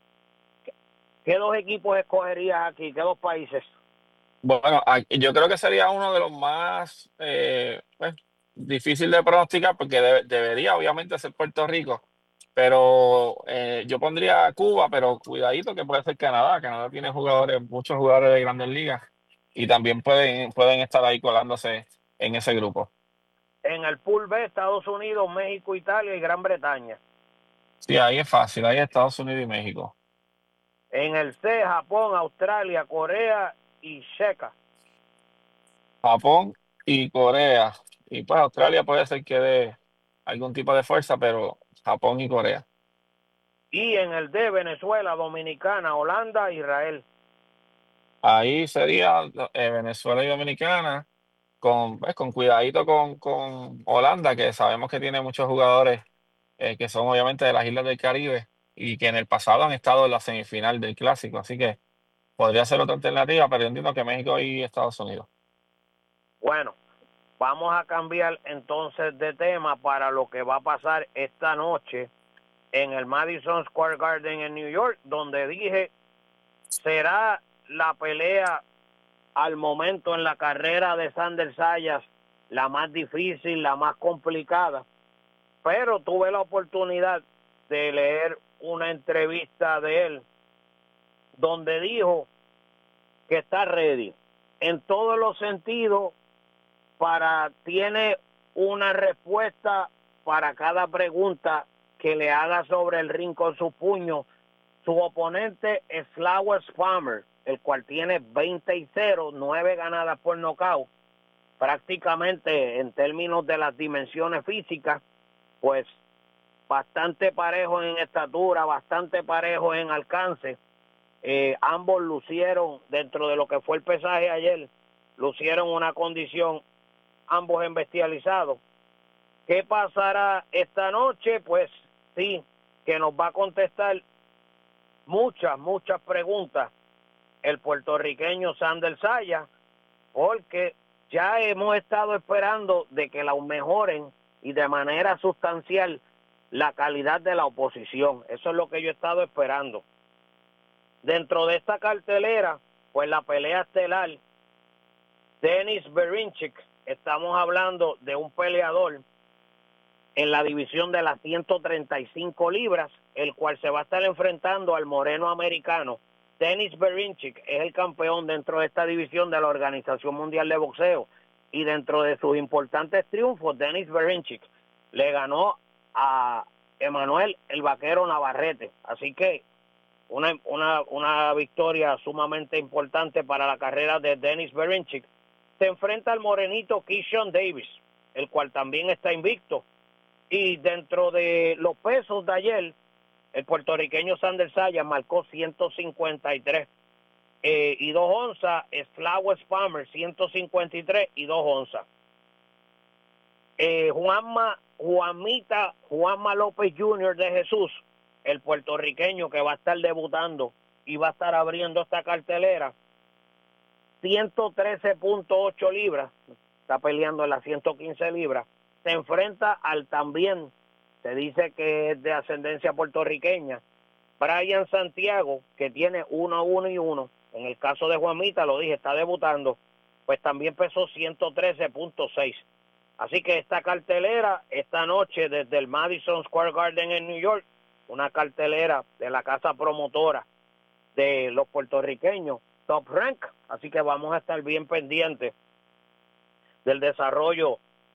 ¿Qué 2 equipos escogerías aquí? ¿Qué 2 países? Bueno, yo creo que sería uno de los más pues, difícil de pronosticar porque debería obviamente ser Puerto Rico, pero yo pondría a Cuba, pero cuidadito que puede ser Canadá. Canadá tiene jugadores, muchos jugadores de grandes ligas y también pueden estar ahí colándose en ese grupo. En el Pool B, Estados Unidos, México, Italia y Gran Bretaña. Sí, ahí es fácil, ahí Estados Unidos y México. En el C, Japón, Australia, Corea y Checa. Japón y Corea. Y pues Australia puede ser que dé algún tipo de fuerza, pero Japón y Corea. Y en el D, Venezuela, Dominicana, Holanda, Israel. Ahí sería Venezuela y Dominicana, con cuidadito con Holanda, que sabemos que tiene muchos jugadores que son obviamente de las islas del Caribe y que en el pasado han estado en la semifinal del Clásico. Así que podría ser otra alternativa, pero yo entiendo que México y Estados Unidos. Bueno, vamos a cambiar entonces de tema para lo que va a pasar esta noche en el Madison Square Garden en New York, donde dije será la pelea al momento en la carrera de Sander Sayas la más difícil, la más complicada, pero tuve la oportunidad de leer una entrevista de él donde dijo que está ready en todos los sentidos, tiene una respuesta para cada pregunta que le haga sobre el ring con su puño. Su oponente es Flowers Farmer, el cual tiene 20-0, 9 ganadas por nocaut. Prácticamente en términos de las dimensiones físicas, pues bastante parejo en estatura, bastante parejo en alcance. Ambos lucieron, dentro de lo que fue el pesaje ayer, lucieron una condición, ambos embestializados. ¿Qué pasará esta noche? Pues sí, que nos va a contestar muchas preguntas el puertorriqueño Sander Sayas, porque ya hemos estado esperando de que la mejoren y de manera sustancial la calidad de la oposición. Eso es lo que yo he estado esperando. Dentro de esta cartelera, pues la pelea estelar, Denis Berinchik, estamos hablando de un peleador en la división de las 135 libras, el cual se va a estar enfrentando al moreno americano. Denis Berinchik es el campeón dentro de esta división de la Organización Mundial de Boxeo, y dentro de sus importantes triunfos, Denis Berinchik le ganó a Emanuel el Vaquero Navarrete. Así que una victoria sumamente importante para la carrera de Denis Berinchik. Se enfrenta al morenito Keyshawn Davis, el cual también está invicto. Y dentro de los pesos de ayer, el puertorriqueño Sander Sayas marcó 153 y 2 onzas. Es Flowers Farmer 153 y 2 onzas. Juanma López Jr. de Jesús, el puertorriqueño que va a estar debutando y va a estar abriendo esta cartelera, 113.8 libras, está peleando en las 115 libras. Se enfrenta al también, se dice que es de ascendencia puertorriqueña, Brian Santiago, que tiene 1-1-1. En el caso de Juanmita, lo dije, está debutando, pues también pesó 113.6. Así que esta cartelera, esta noche desde el Madison Square Garden en New York, una cartelera de la casa promotora de los puertorriqueños, Top Rank. Así que vamos a estar bien pendientes del desarrollo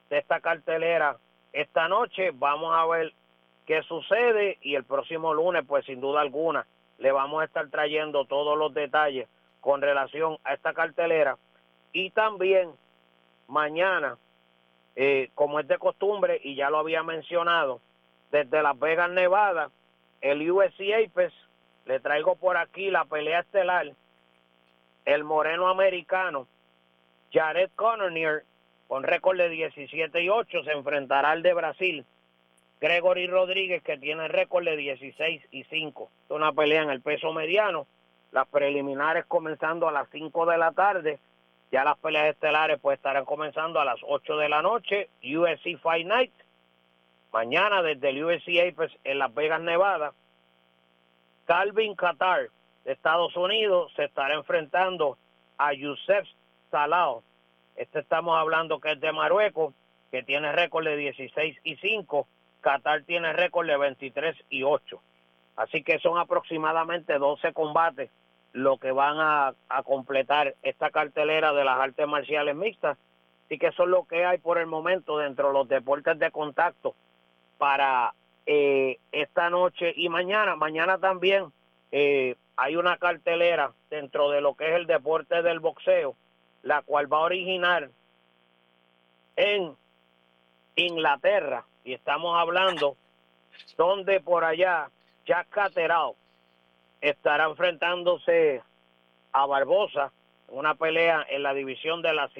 de esta cartelera esta noche. Vamos a ver qué sucede y el próximo lunes, pues sin duda alguna, le vamos a estar trayendo todos los detalles con relación a esta cartelera. Y también mañana, como es de costumbre y ya lo había mencionado, desde Las Vegas, Nevada, el UFC Apex, le traigo por aquí la pelea estelar. El moreno americano Jared Cannonier, con récord de 17-8, se enfrentará al de Brasil, Gregory Rodríguez, que tiene récord de 16-5. Es una pelea en el peso mediano. Las preliminares comenzando a las 5 de la tarde. Ya las peleas estelares pues estarán comenzando a las 8 de la noche. UFC Fight Night. Mañana desde el UFC Apex en Las Vegas, Nevada. Calvin Kattar de Estados Unidos se estará enfrentando a Youssef Zalal. Estamos hablando que es de Marruecos, que tiene récord de 16-5. Qatar tiene récord de 23-8. Así que son aproximadamente 12 combates lo que van a completar esta cartelera de las artes marciales mixtas. Así que eso es lo que hay por el momento dentro de los deportes de contacto para esta noche y mañana. Mañana también hay una cartelera dentro de lo que es el deporte del boxeo, la cual va a originar en Inglaterra, y estamos hablando donde por allá Jack Catterall estará enfrentándose a Barbosa en una pelea en la división de las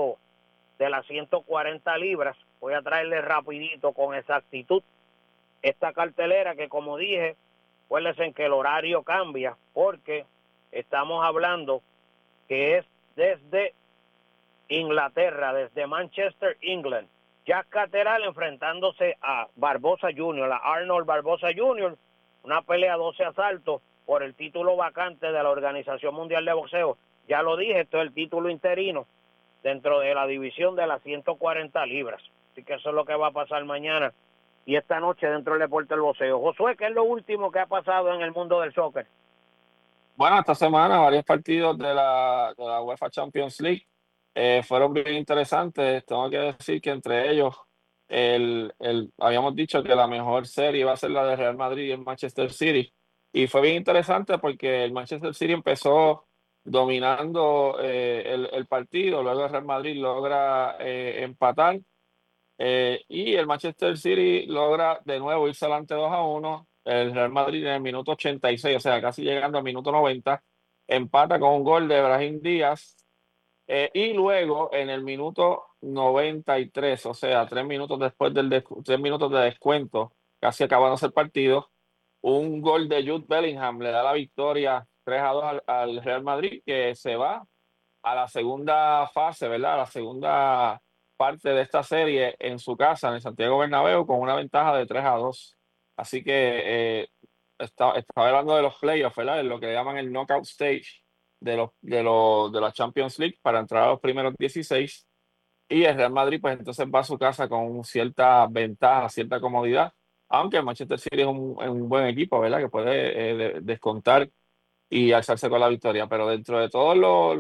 140 libras. Voy a traerle rapidito con exactitud esta cartelera, que como dije, acuérdense que el horario cambia porque estamos hablando que es desde Inglaterra, desde Manchester, England. Jack Catterall enfrentándose a Barbosa Jr., a Arnold Barbosa Jr., una pelea 12 asaltos por el título vacante de la Organización Mundial de Boxeo. Ya lo dije, esto es el título interino dentro de la división de las 140 libras. Así que eso es lo que va a pasar mañana y esta noche dentro del deporte del boxeo. Josué, ¿qué es lo último que ha pasado en el mundo del soccer? Bueno, esta semana varios partidos de la UEFA Champions League fueron bien interesantes. Tengo que decir que entre ellos habíamos dicho que la mejor serie iba a ser la de Real Madrid y el Manchester City. Y fue bien interesante porque el Manchester City empezó dominando el partido, luego el Real Madrid logra empatar y el Manchester City logra de nuevo irse adelante 2-1. El Real Madrid en el minuto 86, o sea, casi llegando al minuto 90, empata con un gol de Brahim Díaz. Y luego en el minuto 93, o sea, 3 minutos después 3 minutos de descuento, casi acabándose el partido, un gol de Jude Bellingham le da la victoria 3-2 al Real Madrid, que se va a la segunda fase, ¿verdad? A la segunda parte de esta serie en su casa, en el Santiago Bernabéu, con una ventaja de 3-2. Así que estaba hablando de los playoffs, ¿verdad? De lo que llaman el knockout stage de la Champions League para entrar a los primeros 16. Y el Real Madrid, pues entonces va a su casa con cierta ventaja, cierta comodidad, aunque el Manchester City es un buen equipo, ¿verdad? Que puede descontar y alzarse con la victoria. Pero dentro de todas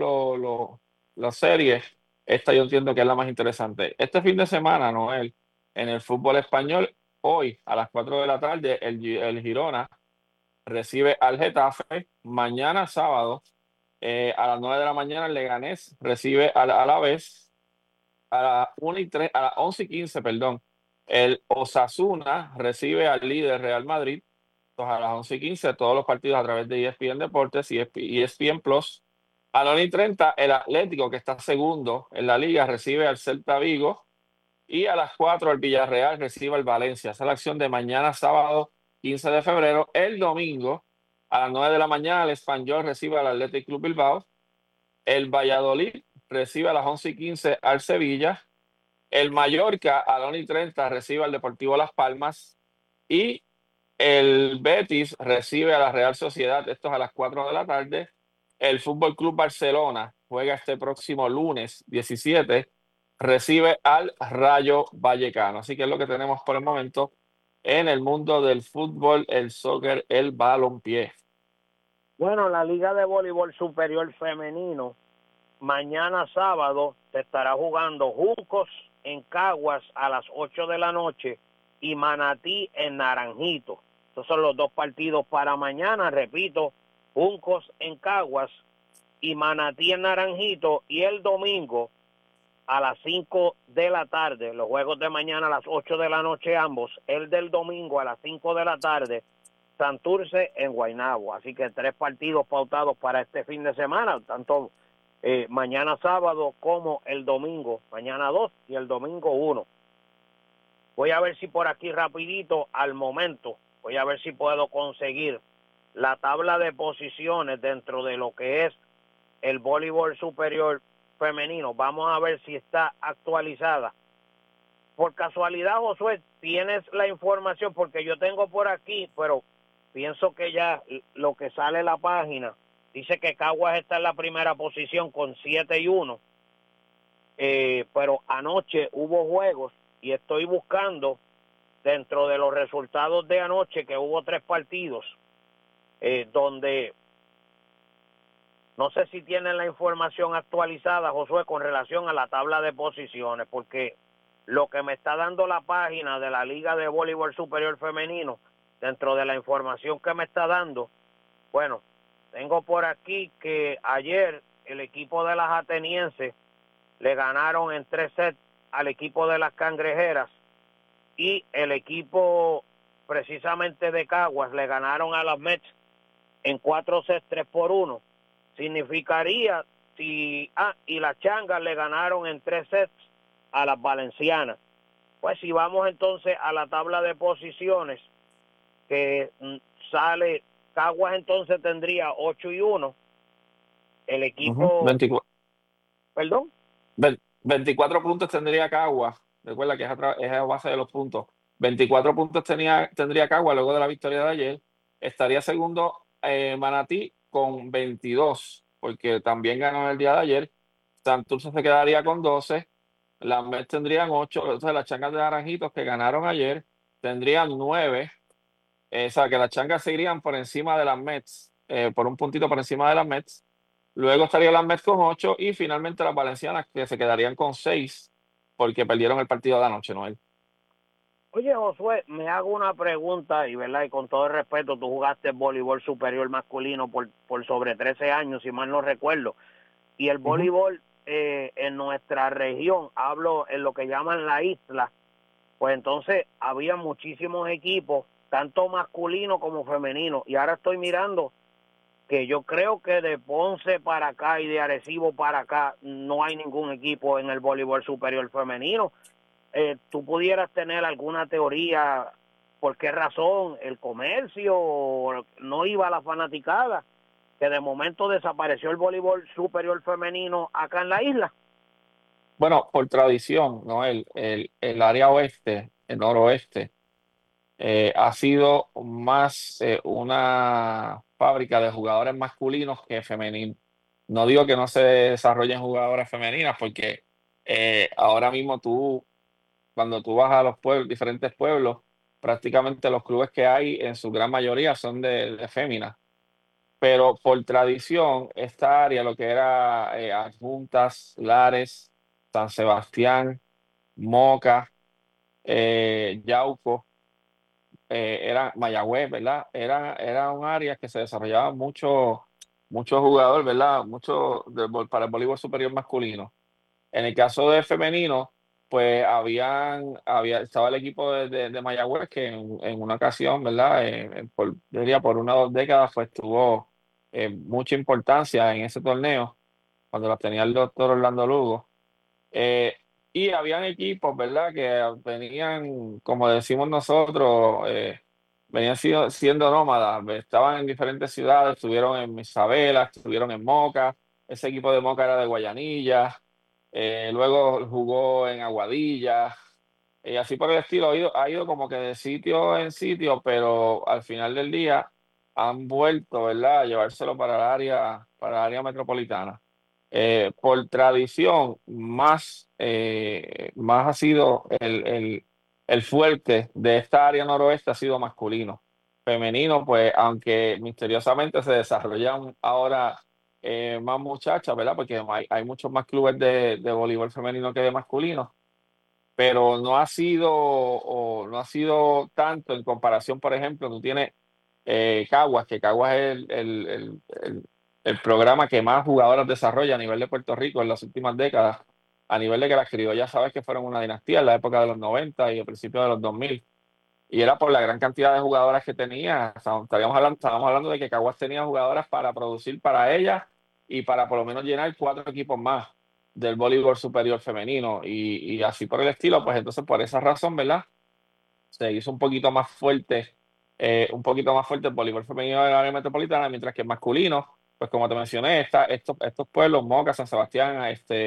las series, esta yo entiendo que es la más interesante. Este fin de semana, Noel, en el fútbol español, hoy a las 4 de la tarde, el Girona recibe al Getafe. Mañana sábado, a las 9 de la mañana, el Leganés recibe al Alavés. A las 11:15, perdón, el Osasuna recibe al líder Real Madrid. Entonces, a las 11:15, todos los partidos a través de ESPN Deportes y ESPN Plus. A las 1:30, el Atlético, que está segundo en la liga, recibe al Celta Vigo. Y a las 4, el Villarreal recibe al Valencia. Esa es la acción de mañana, sábado 15 de febrero. El domingo, a las 9 de la mañana, el Español recibe al Athletic Club Bilbao. El Valladolid recibe a las 11:15 al Sevilla. El Mallorca a las 1:30 recibe al Deportivo Las Palmas. Y el Betis recibe a la Real Sociedad, esto es a las 4 de la tarde. El Fútbol Club Barcelona juega este próximo lunes 17, recibe al Rayo Vallecano. Así que es lo que tenemos por el momento en el mundo del fútbol, el soccer, el balompié. Bueno, la Liga de Voleibol Superior Femenino, mañana sábado se estará jugando Juncos en Caguas a las 8 de la noche y Manatí en Naranjito. Estos son los dos partidos para mañana, repito, Juncos en Caguas y Manatí en Naranjito, y el domingo a las 5 de la tarde, los juegos de mañana a las 8 de la noche ambos, el del domingo a las 5 de la tarde, Santurce en Guaynabo. Así que 3 partidos pautados para este fin de semana, tanto mañana sábado como el domingo, mañana 2 y el domingo 1. Voy a ver si por aquí rapidito, al momento, voy a ver si puedo conseguir la tabla de posiciones dentro de lo que es el voleibol superior femenino. Vamos a ver si está actualizada. Por casualidad, Josué, ¿tienes la información? Porque yo tengo por aquí, pero pienso que ya lo que sale en la página dice que Caguas está en la primera posición con 7-1, pero anoche hubo juegos y estoy buscando dentro de los resultados de anoche, que hubo 3 partidos, donde no sé si tienen la información actualizada, Josué, con relación a la tabla de posiciones, porque lo que me está dando la página de la Liga de Voleibol Superior Femenino, dentro de la información que me está dando, bueno, tengo por aquí que ayer el equipo de las atenienses le ganaron en 3 sets al equipo de las cangrejeras, y el equipo precisamente de Caguas le ganaron a las Mets en 4 sets 3-1. Significaría si y las changas le ganaron en 3 sets a las valencianas. Pues si vamos entonces a la tabla de posiciones, que sale Caguas, entonces tendría 8-1. El equipo 24, perdón 24 puntos tendría Caguas. Recuerda que es a base de los puntos. 24 puntos tendría Caguas luego de la victoria de ayer. Estaría segundo Manatí con 22, porque también ganó el día de ayer. Santurce se quedaría con 12. Las Mets tendrían 8. O sea, las changas de Naranjitos, que ganaron ayer, tendrían 9. O sea, que las changas seguirían por encima de las Mets, por un puntito por encima de las Mets. Luego estarían las Mets con 8 y finalmente las valencianas, que se quedarían con 6 porque perdieron el partido de anoche, Noel. Oye, Josué, me hago una pregunta, y verdad, y con todo el respeto, tú jugaste voleibol superior masculino por sobre 13 años, si mal no recuerdo, y el voleibol en nuestra región, hablo en lo que llaman la isla, pues entonces había muchísimos equipos, tanto masculino como femenino, y ahora estoy mirando que yo creo que de Ponce para acá y de Arecibo para acá no hay ningún equipo en el voleibol superior femenino. ¿Tú pudieras tener alguna teoría por qué razón el comercio no iba a la fanaticada, que de momento desapareció el voleibol superior femenino acá en la isla? Bueno, por tradición, ¿no? El área oeste, el noroeste, ha sido más una fábrica de jugadores masculinos que femeninos. No digo que no se desarrollen jugadoras femeninas, porque ahora mismo cuando tú vas a los pueblos, diferentes pueblos, prácticamente los clubes que hay en su gran mayoría son de féminas. Pero por tradición, esta área, lo que era Adjuntas, Lares, San Sebastián, Moca, Yauco, era Mayagüez, ¿verdad? Era un área que se desarrollaba mucho jugador, ¿verdad? Para el voleibol superior masculino. En el caso de femenino, pues estaba el equipo de Mayagüez, que en una ocasión, ¿verdad? Diría por 1 o 2 décadas, pues tuvo mucha importancia en ese torneo, cuando la tenía el doctor Orlando Lugo. Y habían equipos, ¿verdad? Que venían, como decimos nosotros, venían siendo nómadas. Estaban en diferentes ciudades, estuvieron en Isabela, estuvieron en Moca. Ese equipo de Moca era de Guayanilla. Luego jugó en Aguadilla. Y así por el estilo, ha ido como que de sitio en sitio, pero al final del día han vuelto, ¿verdad?, a llevárselo para el área metropolitana. Por tradición, más ha sido el fuerte de esta área noroeste ha sido masculino. Femenino, pues, aunque misteriosamente se desarrollan ahora más muchachas, ¿verdad? Porque hay muchos más clubes de voleibol femenino que de masculino. pero no ha sido tanto en comparación. Por ejemplo, tú tienes Caguas, que Caguas es el programa que más jugadoras desarrolla a nivel de Puerto Rico en las últimas décadas, a nivel de que las criollas sabes que fueron una dinastía en la época de los 90 y a principios de los 2000. Y era por la gran cantidad de jugadoras que tenía. O sea, estábamos hablando de que Caguas tenía jugadoras para producir para ellas y para por lo menos llenar 4 equipos más del voleibol superior femenino y así por el estilo. Pues entonces por esa razón, ¿verdad? Se hizo un poquito más fuerte el voleibol femenino de la área metropolitana, mientras que el masculino, pues como te mencioné, estos pueblos, Moca, San Sebastián,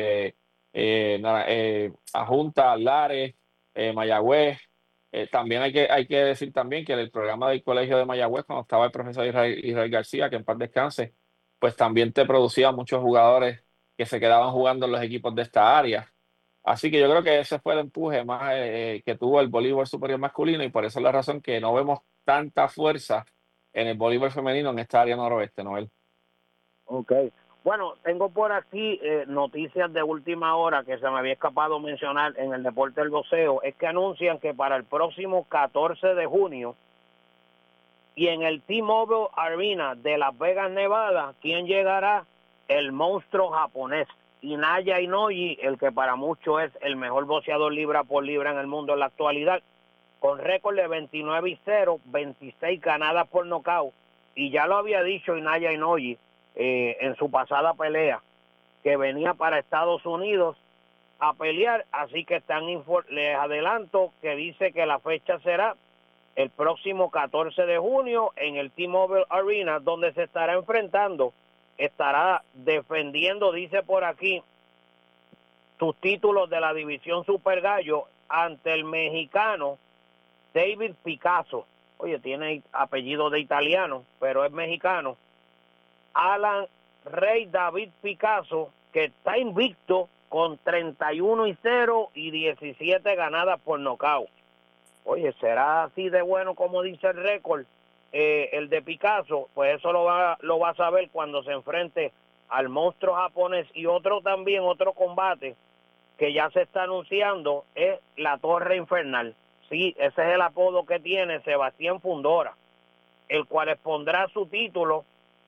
Ajunta, Lares, Mayagüez. También hay que decir también que el programa del Colegio de Mayagüez, cuando estaba el profesor Israel García, que en paz descanse, pues también te producía muchos jugadores que se quedaban jugando en los equipos de esta área. Así que yo creo que ese fue el empuje más que tuvo el voleibol superior masculino y por eso es la razón que no vemos tanta fuerza en el voleibol femenino en esta área noroeste, Noel. Ok. Bueno, tengo por aquí noticias de última hora que se me había escapado mencionar en el deporte del boxeo. Es que anuncian que para el próximo 14 de junio y en el T-Mobile Arena de Las Vegas, Nevada, ¿quién llegará? El monstruo japonés, Inaya Inoue, el que para muchos es el mejor boxeador libra por libra en el mundo en la actualidad, con récord de 29-0, 26 ganadas por nocaut. Y ya lo había dicho Inaya Inoue en su pasada pelea, que venía para Estados Unidos a pelear, así que les adelanto que dice que la fecha será el próximo 14 de junio en el T-Mobile Arena, donde se estará enfrentando, estará defendiendo, dice por aquí, sus títulos de la división Super Gallo ante el mexicano David Picasso. Oye, tiene apellido de italiano, pero es mexicano. Alan Rey David Picasso, que está invicto con 31-0 y 17 ganadas por nocaut. Oye, ¿será así de bueno como dice el récord el de Picasso? Pues eso lo va a saber cuando se enfrente al monstruo japonés. Y otro combate que ya se está anunciando es la Torre Infernal. Sí, ese es el apodo que tiene Sebastián Fundora, el cual expondrá sus títulos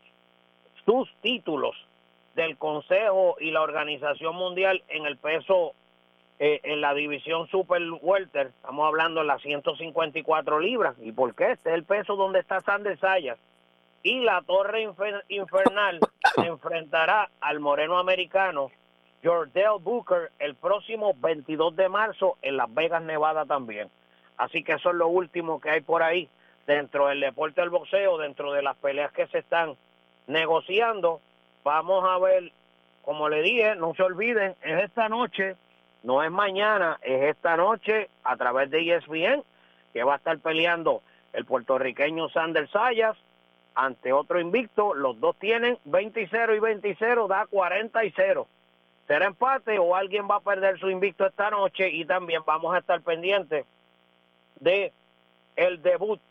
del Consejo y la Organización Mundial en el peso, en la división Super Welter. Estamos hablando de las 154 libras. ¿Y por qué? Este es el peso donde está Sander Sayas. Y la Torre Infernal se enfrentará al moreno americano Jordell Booker el próximo 22 de marzo en Las Vegas, Nevada también. Así que eso es lo último que hay por ahí dentro del deporte del boxeo, dentro de las peleas que se están negociando. Vamos a ver, como le dije, no se olviden, es esta noche, no es mañana, es esta noche a través de ESPN, que va a estar peleando el puertorriqueño Sander Sayas ante otro invicto. Los dos tienen 20-0 y 20-0, da 40-0. ¿Será empate o alguien va a perder su invicto esta noche? Y también vamos a estar pendientes de el debut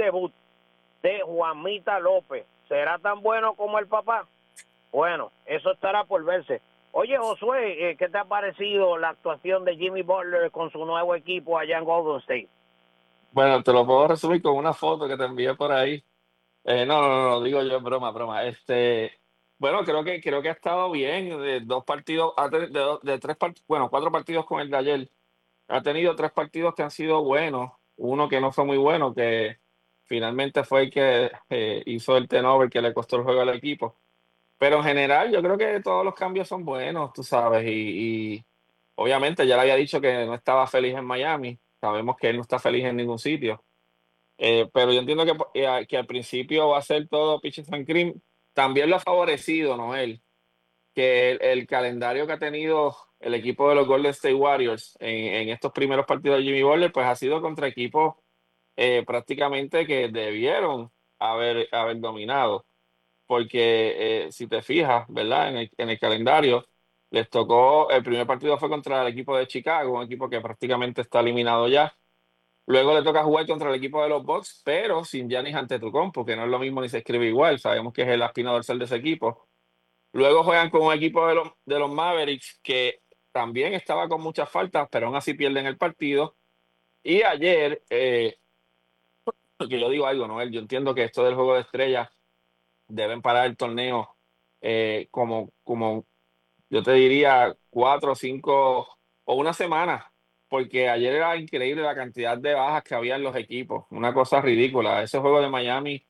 de Juanmita López. ¿Será tan bueno como el papá? Bueno, eso estará por verse. Oye, Josué, ¿qué te ha parecido la actuación de Jimmy Butler con su nuevo equipo allá en Golden State? Bueno, te lo puedo resumir con una foto que te envié por ahí. No, digo yo, broma. Bueno, creo que ha estado bien. De 2 partidos, de 3 partidos, bueno, 4 partidos con el de ayer. Ha tenido 3 partidos que han sido buenos. Uno que no fue muy bueno, que finalmente fue el que hizo el turnover que le costó el juego al equipo. Pero en general, yo creo que todos los cambios son buenos, tú sabes. Y obviamente ya le había dicho que no estaba feliz en Miami. Sabemos que él no está feliz en ningún sitio. Pero yo entiendo que al principio va a ser todo pitches and cream. También lo ha favorecido, Noel, que el calendario que ha tenido el equipo de los Golden State Warriors en estos primeros partidos de Jimmy Butler, pues ha sido contra equipos prácticamente que debieron haber dominado. Porque si te fijas, ¿verdad? En el calendario, les tocó, el primer partido fue contra el equipo de Chicago, un equipo que prácticamente está eliminado ya. Luego le toca jugar contra el equipo de los Bucks, pero sin Giannis Antetokounmpo, que no es lo mismo ni se escribe igual. Sabemos que es la espina dorsal de ese equipo. Luego juegan con un equipo de los Mavericks, que también estaba con muchas faltas, pero aún así pierden el partido. Y ayer, que yo digo algo, Noel, yo entiendo que esto del juego de estrellas deben parar el torneo como yo te diría 4 o 5 o una semana, porque ayer era increíble la cantidad de bajas que había en los equipos, una cosa ridícula. Ese juego de Miami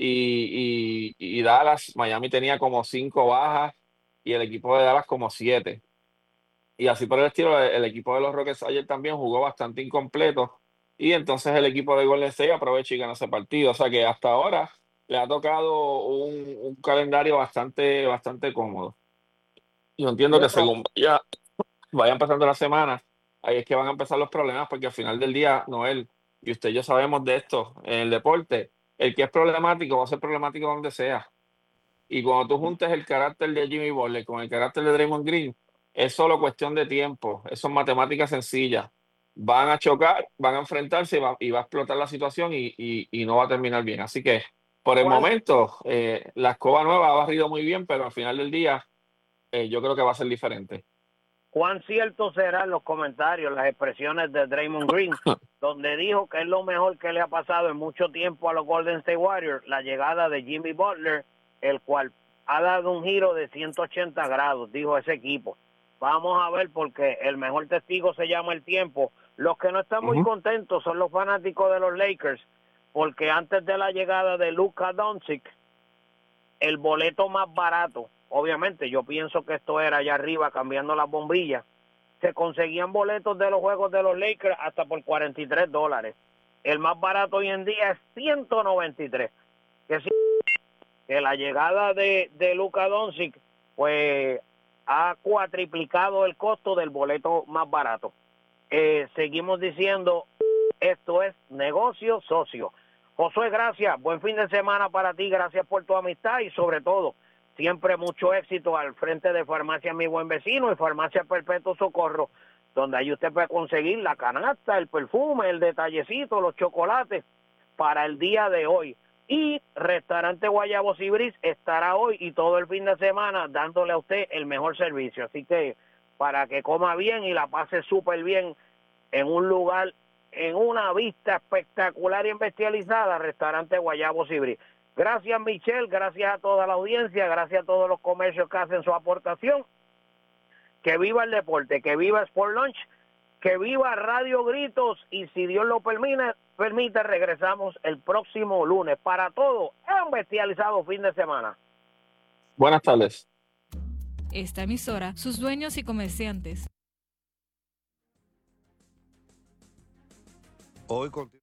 y Dallas, Miami tenía como 5 bajas y el equipo de Dallas como 7. Y así por el estilo, el equipo de los Rockets ayer también jugó bastante incompleto. Y entonces el equipo de Golden State aprovecha y gana ese partido. O sea que hasta ahora le ha tocado un calendario bastante cómodo. Yo entiendo que Bueno, según vaya empezando la semana, ahí es que van a empezar los problemas, porque al final del día, Noel, y usted y yo sabemos de esto en el deporte, el que es problemático va a ser problemático donde sea. Y cuando tú juntes el carácter de Jimmy Butler con el carácter de Draymond Green, es solo cuestión de tiempo. Eso es matemática sencilla. Van a chocar, van a enfrentarse y va a explotar la situación y no va a terminar bien. Así que, por el ¿cuán, momento, la escoba nueva ha barrido muy bien, pero al final del día, yo creo que va a ser diferente. ¿Cuán ciertos serán los comentarios, las expresiones de Draymond Green, donde dijo que es lo mejor que le ha pasado en mucho tiempo a los Golden State Warriors, la llegada de Jimmy Butler, el cual ha dado un giro de 180 grados, dijo ese equipo? Vamos a ver, porque el mejor testigo se llama el tiempo. Los que no están muy Ujú. contentos son los fanáticos de los Lakers, porque antes de la llegada de Luka Doncic, el boleto más barato, obviamente yo pienso que esto era allá arriba cambiando las bombillas, se conseguían boletos de los juegos de los Lakers hasta por $43. El más barato hoy en día es 193. Que la llegada de Luka Doncic pues ha cuatriplicado el costo del boleto más barato. Seguimos diciendo, esto es negocio socio. Josué, gracias, buen fin de semana para ti, gracias por tu amistad y sobre todo, siempre mucho éxito al frente de Farmacia Mi Buen Vecino y Farmacia Perpetuo Socorro, donde ahí usted puede conseguir la canasta, el perfume, el detallecito, los chocolates para el día de hoy. Y Restaurante Guayabo Cibris estará hoy y todo el fin de semana dándole a usted el mejor servicio. Así que para que coma bien y la pase súper bien en un lugar, en una vista espectacular y bestializada, Restaurante Guayabo Cibris. Gracias, Michelle, gracias a toda la audiencia, gracias a todos los comercios que hacen su aportación. Que viva el deporte, que viva Sport Lunch, que viva Radio Gritos y si Dios lo permite, regresamos el próximo lunes. Para todo, un bestializado fin de semana. Buenas tardes. Esta emisora, sus dueños y comerciantes. Hoy